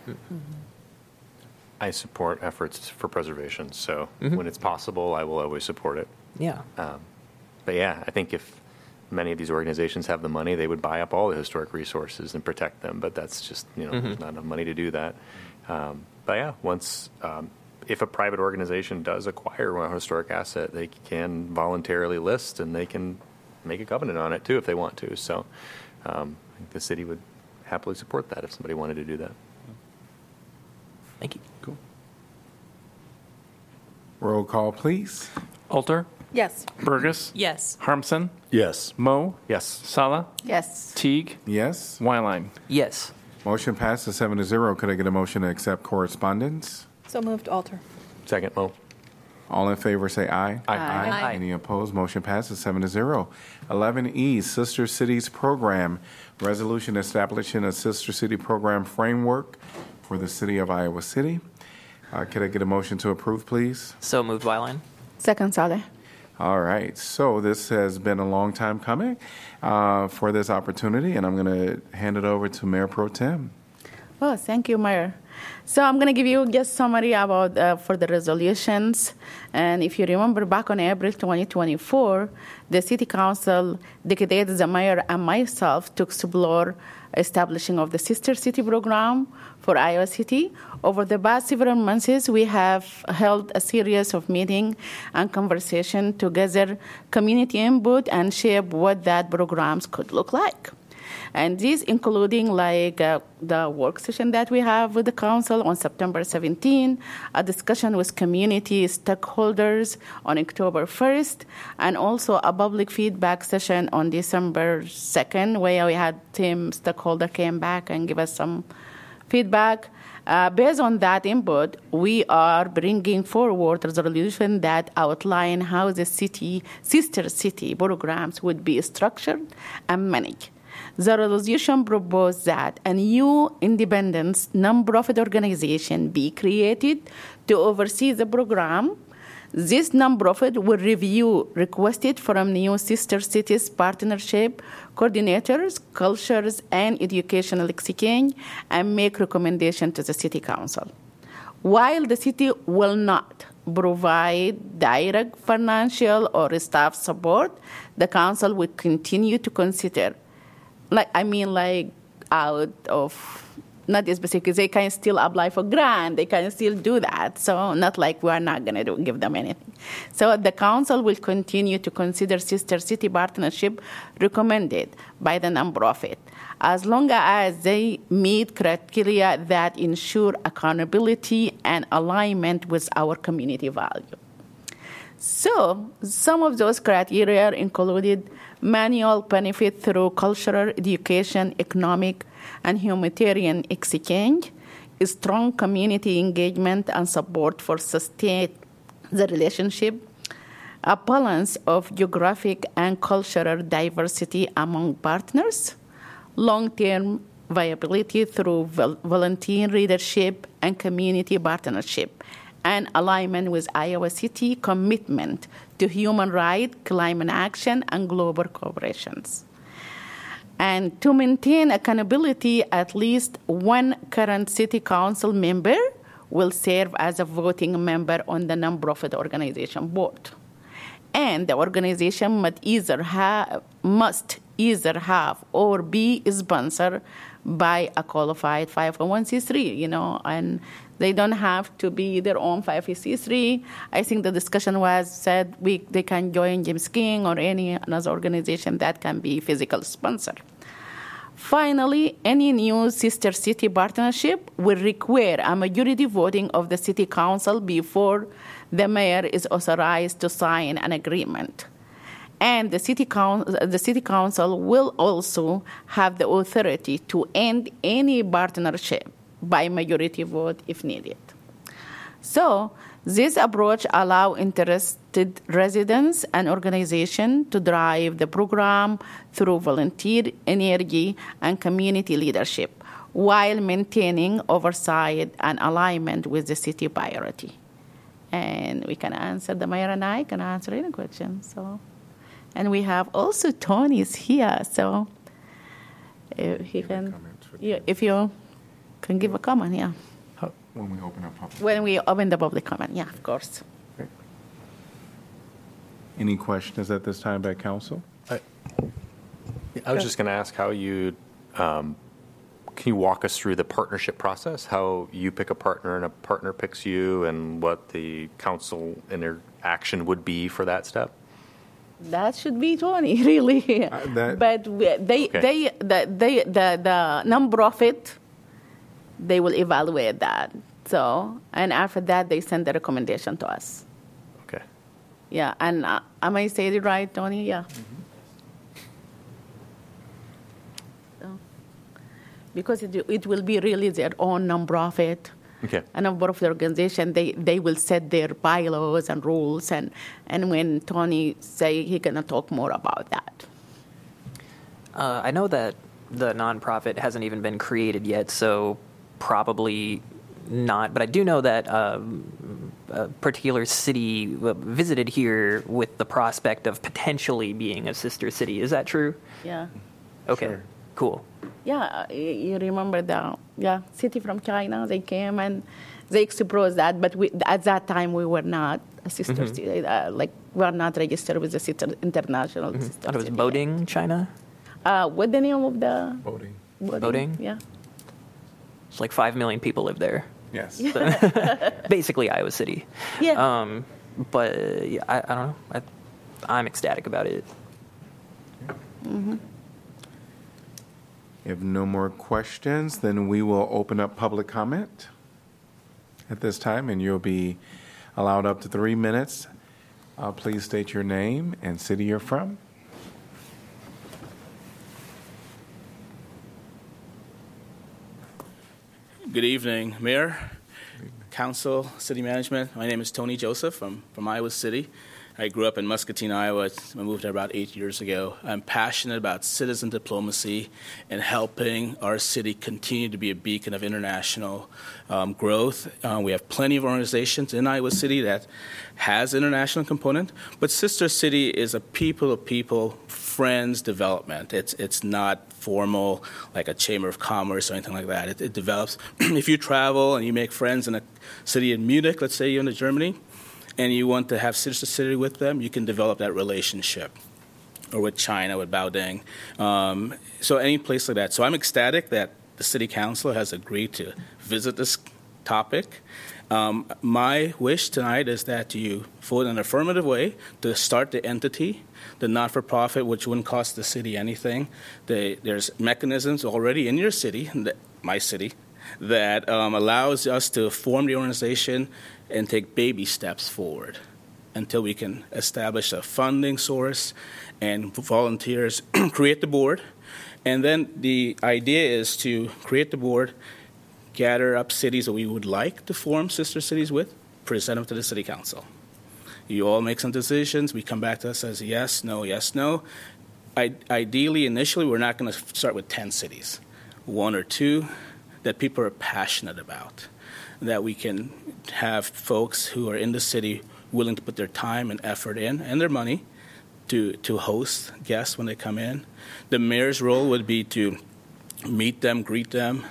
I support efforts for preservation, so Mhm. when it's possible, I will always support it. Yeah. Um, but yeah, I think if many of these organizations have the money, they would buy up all the historic resources and protect them. But that's just, you know, Mhm. there's not enough money to do that. Um, but yeah, once um, if a private organization does acquire a historic asset, they can voluntarily list, and they can make a covenant on it too if they want to. So um, I think the city would happily support that if somebody wanted to do that. Thank you. Cool. Roll call, please. Alter? Yes. Burgess? Yes. Harmson? Yes. Moe? Yes. Sala? Yes. Teague? Yes. Wyline? Yes. Motion passes seven to zero. Could I get a motion to accept correspondence? So moved, Alter. Second, Mo. All in favor say aye. Aye. Aye. Aye. Any opposed? Motion passes seven to zero. eleven E, Sister Cities Program, resolution establishing a Sister City Program framework for the city of Iowa City. Uh, could I get a motion to approve, please? So moved, Wyline. Second, Saleh. All right. So this has been a long time coming uh, for this opportunity, and I'm going to hand it over to Mayor Pro Tem. Oh, thank you, Mayor. So I'm going to give you just summary about uh, for the resolutions. And if you remember back on April twenty twenty-four, the City Council dictated the mayor and myself to explore establishing of the Sister City program for Iowa City. Over the past several months, we have held a series of meetings and conversation to gather community input and shape what that programs could look like. And these including like uh, the work session that we have with the council on September seventeenth, a discussion with community stakeholders on October first, and also a public feedback session on December second, where we had team stakeholder came back and give us some feedback. Uh, based on that input, we are bringing forward a resolution that outline how the city, sister city programs would be structured and managed. The resolution proposed that a new independent nonprofit organization be created to oversee the program. This nonprofit will review requested from new sister cities partnership coordinators, cultures, and educational exchange, and make recommendation to the city council. While the city will not provide direct financial or staff support, the council will continue to consider Like I mean, like out of not specific, they can still apply for grant. They can still do that. So not like we are not going to give them anything. So the council will continue to consider sister city partnership recommended by the nonprofit, as long as they meet criteria that ensure accountability and alignment with our community value. So some of those criteria included manual benefit through cultural, education, economic, and humanitarian exchange, strong community engagement and support for sustain the relationship, a balance of geographic and cultural diversity among partners, long-term viability through vol- volunteer leadership and community partnership, and alignment with Iowa City commitment to human rights, climate action, and global cooperations. And to maintain accountability, at least one current city council member will serve as a voting member on the nonprofit organization board. And the organization must either have, must either have or be sponsored by a qualified five oh one c three, you know, and they don't have to be their own five oh one c three. I think the discussion was said we they can join James King or any another organization that can be physical sponsor. Finally, any new sister city partnership will require a majority voting of the city council before the mayor is authorized to sign an agreement. And the city, council, the city council will also have the authority to end any partnership by majority vote if needed. So this approach allows interested residents and organizations to drive the program through volunteer energy and community leadership while maintaining oversight and alignment with the city priority. And we can answer, the mayor and I can answer any question. So, and we have also Tony's here, so if he can, yeah, if you can give a comment, yeah. When we open up public. When we open the public comment, yeah, of course. Okay. Any questions at this time by council? I, I was just going to ask how you, um, can you walk us through the partnership process? How you pick a partner and a partner picks you, and what the council interaction would be for that step? That should be Tony, really. Uh, that, but we, they, okay. they, the, they, the, the nonprofit, they will evaluate that. So, and after that, they send the recommendation to us. Okay. Yeah, and uh, am I saying it right, Tony? Yeah. Mm-hmm. So, because it, it will be really their own nonprofit, Okay. A number of the organizations, they, they will set their bylaws and rules, and, and when Tony say he's going to talk more about that. Uh, I know that the nonprofit hasn't even been created yet, so probably not. But I do know that um, a particular city visited here with the prospect of potentially being a sister city. Is that true? Yeah. Okay, Sure. Cool. Yeah, you remember the yeah city from China? They came and they explored that, but we, at that time we were not a sister Mhm. city. Uh, like we are not registered with the sister, international Mm-hmm. sister Thought it was city. Boding, China? Uh, what the name of the Boding? Boding? Yeah. It's like five million people live there. Yes. Basically Iowa City. Yeah. Um, but uh, yeah, I, I don't know. I, I'm ecstatic about it. Mm-hmm. If no more questions, then we will open up public comment at this time, and you'll be allowed up to three minutes. Uh, please state your name and city you're from. Good evening, Mayor, Council, City Management. My name is Tony Joseph. I'm from Iowa City. I grew up in Muscatine, Iowa. I moved there about eight years ago. I'm passionate about citizen diplomacy and helping our city continue to be a beacon of international um, growth. Uh, we have plenty of organizations in Iowa City that has international component, but Sister City is a people-to-people, friends development. It's it's not formal like a chamber of commerce or anything like that. It, it develops. If you travel and you make friends in a city in Munich, let's say you're in Germany, and you want to have sister city with them, you can develop that relationship. Or with China, with Baoding. Um, so any place like that. So I'm ecstatic that the City Council has agreed to visit this topic. Um, my wish tonight is that you vote in an affirmative way to start the entity, the not-for-profit, which wouldn't cost the city anything. They, there's mechanisms already in your city, my city, that um, allows us to form the organization and take baby steps forward until we can establish a funding source and volunteers, create the board. And then the idea is to create the board, gather up cities that we would like to form sister cities with, present them to the City Council. You all make some decisions. We come back to us as yes, no, yes, no. I, ideally, initially, we're not going to start with ten cities, one or two that people are passionate about, that we can have folks who are in the city willing to put their time and effort in and their money to, to host guests when they come in. The mayor's role would be to meet them, greet them,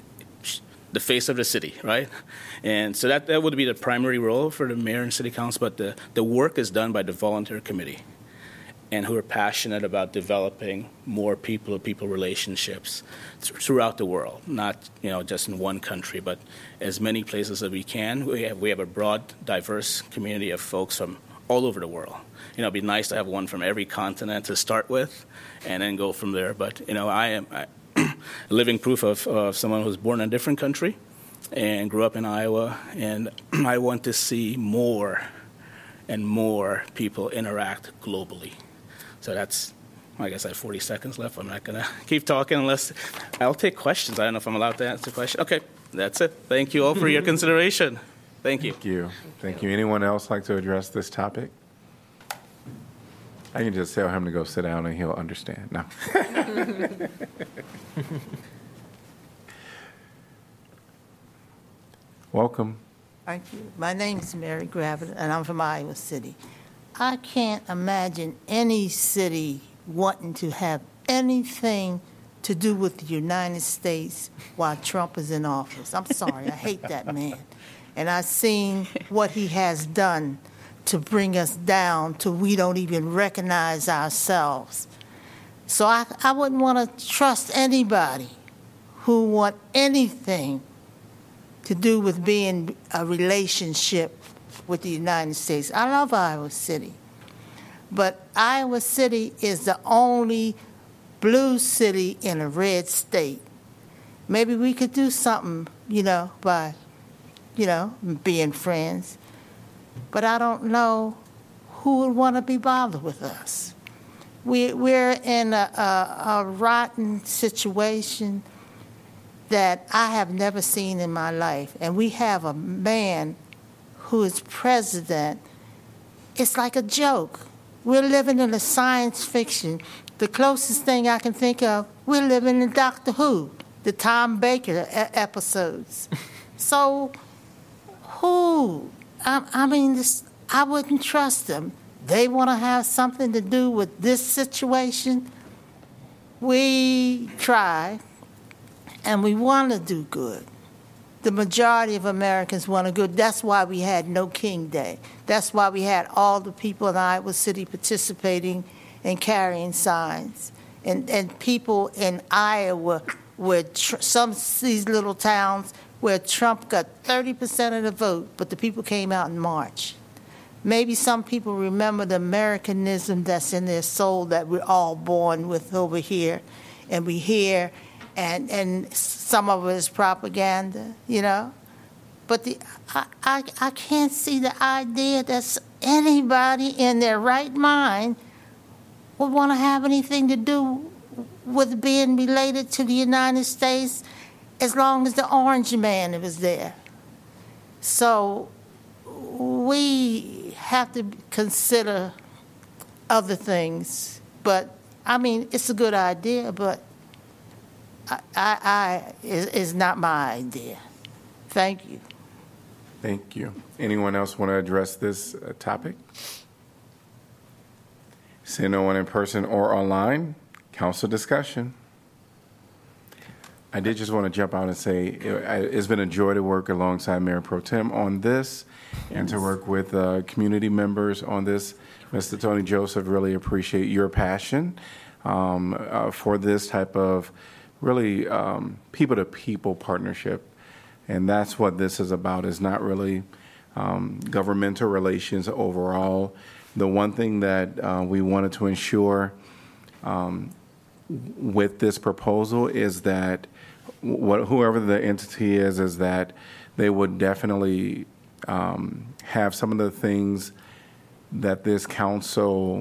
the face of the city, right? And so that, that would be the primary role for the mayor and city council, but the, the work is done by the volunteer committee and who are passionate about developing more people-to-people relationships th- throughout the world, not you know just in one country, but as many places as we can. We have we have a broad, diverse community of folks from all over the world. You know, it'd be nice to have one from every continent to start with, and then go from there. But you know, I am I, living proof of, of someone who was born in a different country and grew up in Iowa, and I want to see more and more people interact globally. So that's, I guess I have forty seconds left. I'm not going to keep talking unless I'll take questions. I don't know if I'm allowed to answer questions. Okay, that's it. Thank you all for your consideration. Thank you. Thank you. Thank you. Anyone else like to address this topic? I can just tell him to go sit down and he'll understand. No. Welcome. Thank you. My name is Mary Gravitt, and I'm from Iowa City. I can't imagine any city wanting to have anything to do with the United States while Trump is in office. I'm sorry, I hate that man. And I've seen what he has done to bring us down to we don't even recognize ourselves. So I, I wouldn't want to trust anybody who want anything to do with being a relationship with the United States. I love Iowa City, but Iowa City is the only blue city in a red state. Maybe we could do something, you know, by, you know, being friends. But I don't know who would want to be bothered with us. We, we're in a, a, a rotten situation. that I have never seen in my life. And we have a man who is president. It's like a joke. We're living in a science fiction. The closest thing I can think of, we're living in Doctor Who, the Tom Baker e- episodes. So, who? I, I mean, this, I wouldn't trust them. They want to have something to do with this situation. We try, and we want to do good. The majority of Americans want to do good. That's why we had No King Day. That's why we had all the people in Iowa City participating and carrying signs. And, and people in Iowa, where tr- some of these little towns where Trump got thirty percent of the vote, but the people came out in March. Maybe some people remember the Americanism that's in their soul that we're all born with over here, and we hear, and and some of it is propaganda, you know. But the I, I, I can't see the idea that anybody in their right mind would want to have anything to do with being related to the United States as long as the Orange Man was there. So we have to consider other things. But, I mean, it's a good idea, but I, I, I it's not my idea. Thank you. Thank you. Anyone else want to address this uh, topic? See no one in person or online. Council discussion. I did just want to jump out and say it, it's been a joy to work alongside Mayor Pro Tem on this and to work with uh, community members on this. Mister Tony Joseph, really appreciate your passion um, uh, for this type of really um, people-to-people partnership. And that's what this is about, is not really um, governmental relations overall. The one thing that uh, we wanted to ensure um, with this proposal is that what, whoever the entity is, is that they would definitely um, have some of the things that this council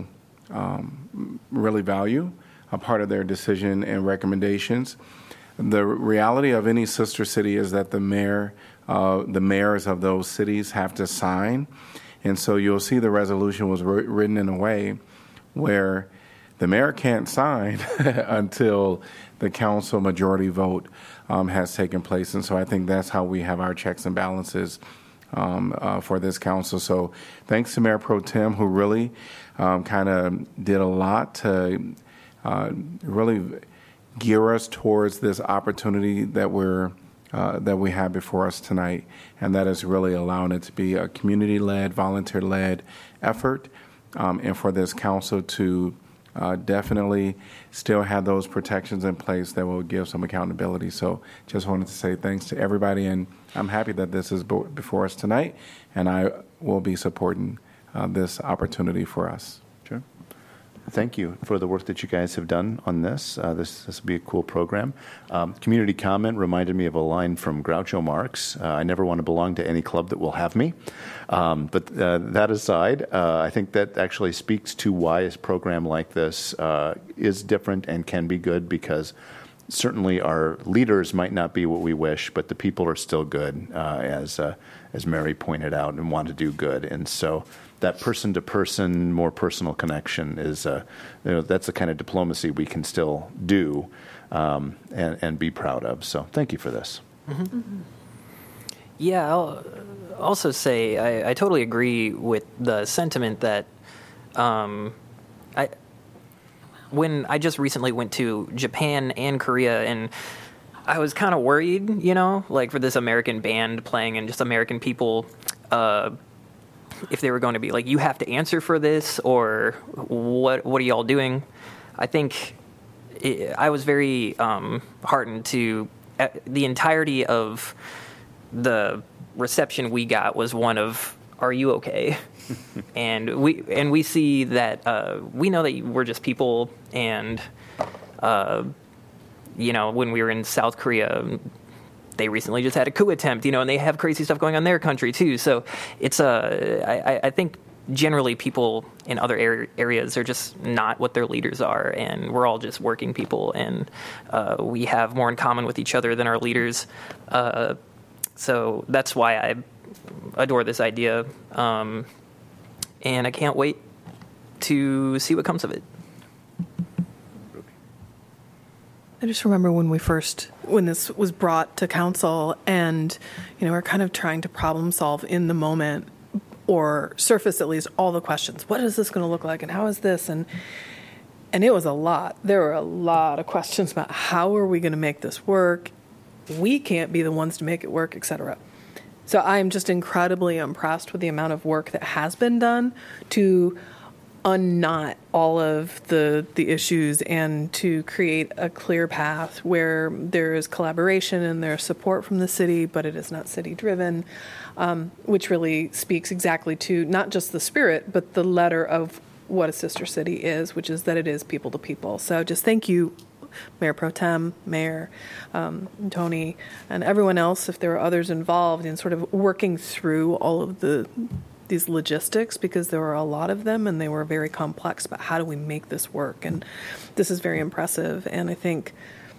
um, really value, a part of their decision and recommendations. The reality of any sister city is that the mayor, uh, the mayors of those cities have to sign. And so you'll see the resolution was written in a way where the mayor can't sign until the council majority vote um, has taken place. And so I think that's how we have our checks and balances um, uh, for this council. So thanks to Mayor Pro Tem, who really um, kind of did a lot to uh, really gear us towards this opportunity that we're uh, that we have before us tonight, and that is really allowing it to be a community-led, volunteer-led effort, um, and for this council to uh, definitely still have those protections in place that will give some accountability. So just wanted to say thanks to everybody, and I'm happy that this is before us tonight, and I will be supporting uh, this opportunity for us. Sure. Thank you for the work that you guys have done on this. Uh, this this will be a cool program. Um, community comment reminded me of a line from Groucho Marx. Uh, I never want to belong to any club that will have me. Um, but uh, that aside, uh, I think that actually speaks to why a program like this uh, is different and can be good, because certainly our leaders might not be what we wish, but the people are still good, uh, as uh, as Mary pointed out, and want to do good. And so that person-to-person, more personal connection is, uh, you know, that's the kind of diplomacy we can still do um, and, and be proud of. So thank you for this. Mm-hmm. Mm-hmm. Yeah, I'll also say I, I totally agree with the sentiment that um, I when I just recently went to Japan and Korea, and I was kind of worried, you know, like for this American band playing and just American people, uh, if they were going to be like, you have to answer for this, or what what are y'all doing? I think it, I was very um, heartened to uh, the entirety of the reception we got was one of, are you okay? and we and we see that uh, we know that we're just people, and uh, you know, when we were in South Korea, they recently just had a coup attempt, you know, and they have crazy stuff going on in their country too. So it's uh, I, I think generally people in other area, areas are just not what their leaders are, and we're all just working people, and uh, we have more in common with each other than our leaders. Uh, so that's why I adore this idea, um, and I can't wait to see what comes of it. I just remember when we first, when this was brought to council, and, you know, we're kind of trying to problem solve in the moment, or surface at least all the questions. What is this going to look like, and how is this? And and it was a lot. There were a lot of questions about how are we going to make this work? We can't be the ones to make it work, et cetera. So I'm just incredibly impressed with the amount of work that has been done to unknot all of the the issues and to create a clear path where there is collaboration and there's support from the city, but it is not city driven, um, which really speaks exactly to not just the spirit, but the letter of what a sister city is, which is that it is people to people. So just thank you, Mayor Pro Tem, Mayor, um, Tony, and everyone else, if there are others involved in sort of working through all of the these logistics, because there were a lot of them and they were very complex, but how do we make this work? And this is very impressive. And I think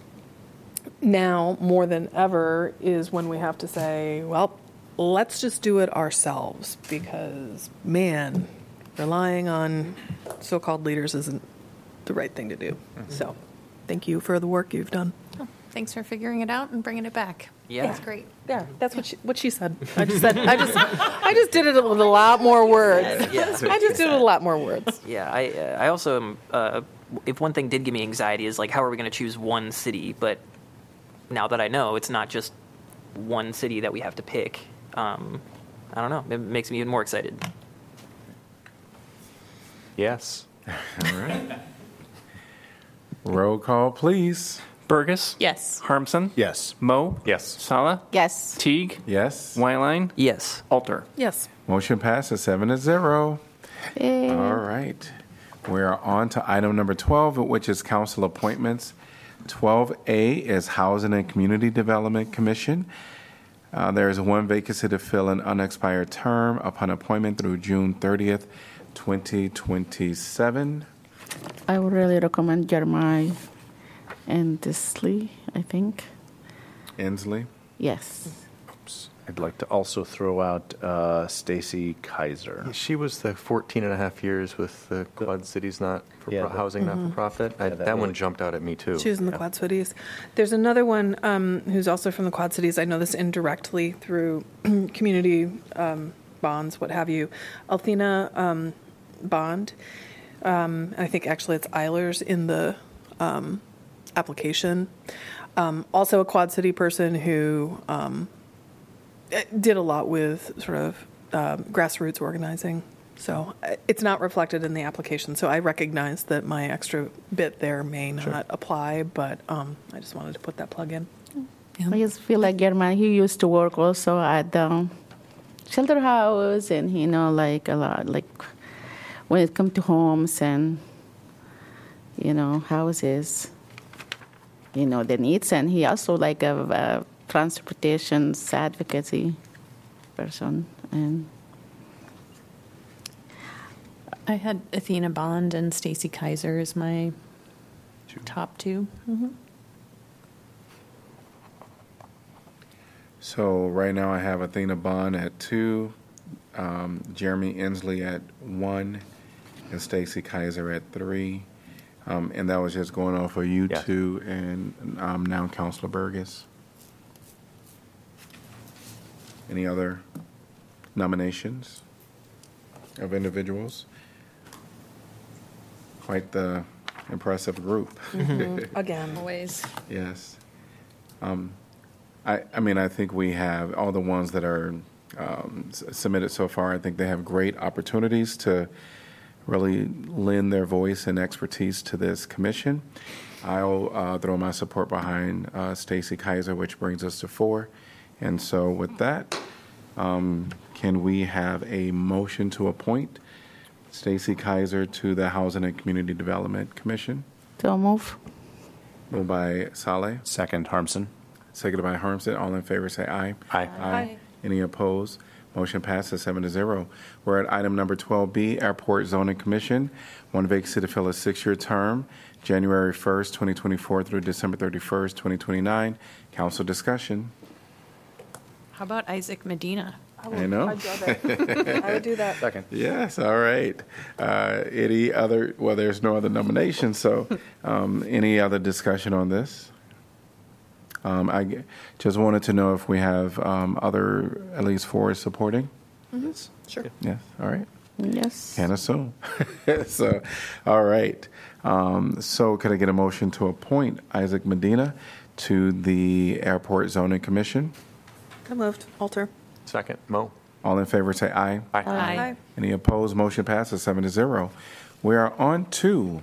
now more than ever is when we have to say, well, let's just do it ourselves, because, man, relying on so-called leaders isn't the right thing to do. Mm-hmm. So thank you for the work you've done. Oh, thanks for figuring it out and bringing it back. Yeah. That's great. Yeah, that's what she, what she said. I just said I just I just did it with a lot more words. Yeah. I just did it with a lot more words. Yeah, I uh, I also am. Uh, if one thing did give me anxiety is like, how are we going to choose one city? But now that I know it's not just one city that we have to pick, um, I don't know. It makes me even more excited. Yes. All right. Roll call, please. Burgess? Yes. Harmson? Yes. Moe? Yes. Sala? Yes. Teague? Yes. Whiteline? Yes. Alter? Yes. Motion passes seven to zero. Eh, All right. We're on to item number twelve, which is council appointments. twelve A is Housing and Community Development Commission. Uh, there is one vacancy to fill an unexpired term upon appointment through June thirtieth, twenty twenty-seven. I would really recommend Jeremiah and Disley, I think. Inslee? Yes. Oops. I'd like to also throw out uh, Stacy Kaiser. She was the fourteen and a half years with the Quad Cities not for Yeah, pro- the- housing Mhm. not for profit. I, Yeah, that that one really- jumped out at me too. She was in the Yeah. Quad Cities. There's another one um, who's also from the Quad Cities. I know this indirectly through community um, bonds, what have you. Althena um, Bond. Um, I think actually it's Eilers in the um, application. Um, also a Quad City person who um, did a lot with sort of um, grassroots organizing. So uh, it's not reflected in the application. So I recognize that my extra bit there may not Sure. apply, but um, I just wanted to put that plug in. I just feel like Jeremiah, he used to work also at the shelter house, and you know, like a lot, like when it comes to homes and, you know, houses, you know, the needs. And he also like a, a transportation advocacy person. And I had Athena Bond and Stacy Kaiser as my top two. Mm-hmm. So right now I have Athena Bond at two, um, Jeremy Inslee at one, and Stacy Kaiser at three. Um, and that was just going off of you Yes. two and um, now Councilor Burgess. Any other nominations of individuals? Quite the impressive group. Again. Always. Yes. Um, I, I mean, I think we have all the ones that are um, s- submitted so far. I think they have great opportunities to really lend their voice and expertise to this commission. I'll uh, throw my support behind uh, Stacy Kaiser, which brings us to four. And so with that, um, can we have a motion to appoint Stacy Kaiser to the Housing and Community Development Commission? so move. Moved by Saleh. Second, Harmson. Seconded by Harmson. All in favor say aye. Aye. Aye. Any opposed? Motion passes seven to zero. We're at item number twelve B, Airport Zoning Commission. One vacancy to fill a six-year term, January first, twenty twenty-four through December thirty-first, twenty twenty-nine. Council discussion. How about Isaac Medina? I know. I'd love it. I would do that. Second. Yes, all right. Uh, any other, well, there's no other nominations, so um, any other discussion on this? Um, I g- just wanted to know if we have um, other, at least four supporting? Mm-hmm. Sure. Yes, all right. Yes. Can't assume. So, all right. Um, so could I get a motion to appoint Isaac Medina to the Airport Zoning Commission? I moved. Alter. Second. Mo. All in favor say aye. Aye. Aye. Any opposed? Motion passes seven to zero. We are on to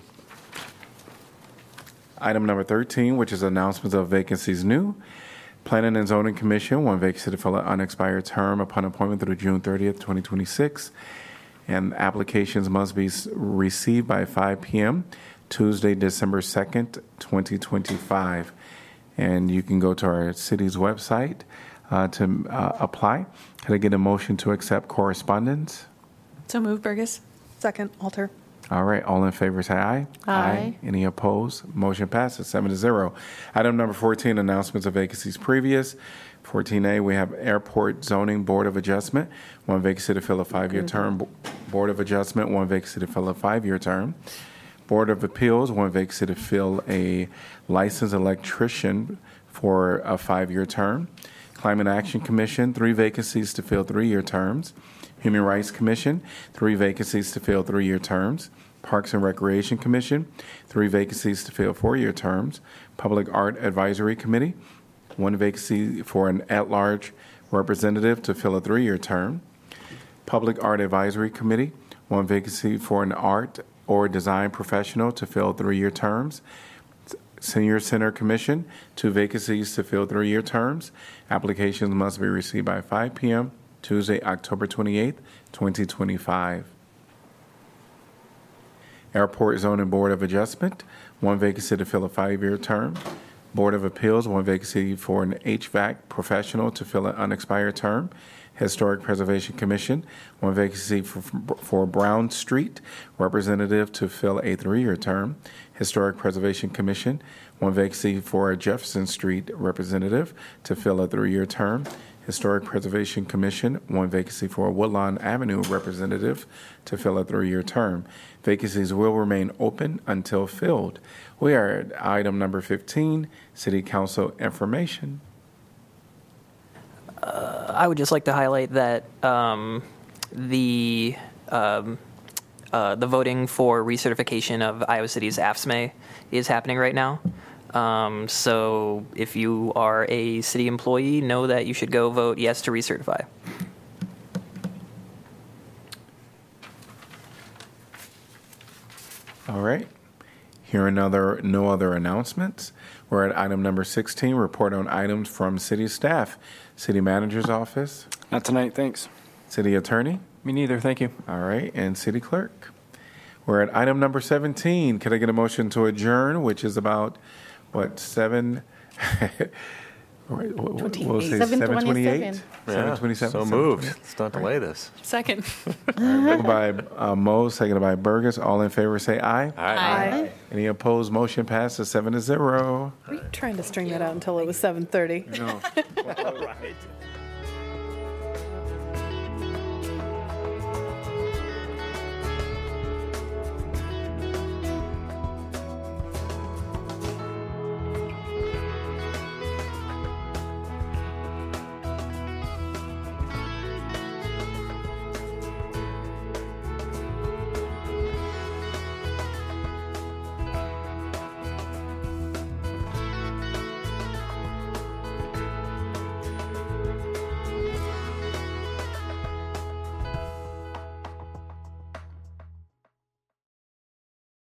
item number thirteen, which is announcements of vacancies new. Planning and Zoning Commission, one vacancy to fill an unexpired term upon appointment through June thirtieth, twenty twenty-six. And applications must be s- received by five p.m. Tuesday, December second, twenty twenty-five. And you can go to our city's website uh, to uh, apply. Can I get a motion to accept correspondence? So move, Burgess. Second. Alter. All right, all in favor say aye. Aye. Any opposed? Motion passes seven to zero. Item number fourteen, announcements of vacancies previous. fourteen A, we have Airport Zoning Board of Adjustment, one vacancy to fill a five-year term. Bo- Board of Adjustment, one vacancy to fill a five-year term. Board of Appeals, one vacancy to fill a licensed electrician for a five-year term. Climate Action Commission, three vacancies to fill three-year terms. Human Rights Commission, three vacancies to fill three-year terms. Parks and Recreation Commission, three vacancies to fill four-year terms. Public Art Advisory Committee, one vacancy for an at-large representative to fill a three-year term. Public Art Advisory Committee, one vacancy for an art or design professional to fill three-year terms. Senior Center Commission, two vacancies to fill three-year terms. Applications must be received by five p.m. Tuesday, October twenty-eighth, twenty twenty-five. Airport Zoning Board of Adjustment, one vacancy to fill a five-year term. Board of Appeals, one vacancy for an H V A C professional to fill an unexpired term. Historic Preservation Commission, one vacancy for, for Brown Street representative to fill a three-year term. Historic Preservation Commission, one vacancy for a Jefferson Street representative to fill a three-year term. Historic Preservation Commission, one vacancy for a Woodlawn Avenue representative to fill a three-year term. Vacancies will remain open until filled. We are at item number fifteen, City Council information. Uh, I would just like to highlight that um, the um, uh, the voting for recertification of Iowa City's A F S M E is happening right now. Um, so if you are a city employee, know that you should go vote yes to recertify. All right. Here another no other announcements. We're at item number sixteen, report on items from city staff. City Manager's Office. Not tonight, thanks. City Attorney. Me neither, thank you. All right. And City Clerk. We're at item number seventeen. Can I get a motion to adjourn, which is about, what, seven? What- what- what- we'll say seven seven twenty-eight? twenty-seven. seven twenty-seven. So moved. Let's not delay this. Second. Moved by uh, Mo, seconded by Burgess. All in favor say aye. Aye. Any opposed? Motion passes seven to zero. Were you trying to string that out until it was seven thirty? No. All right.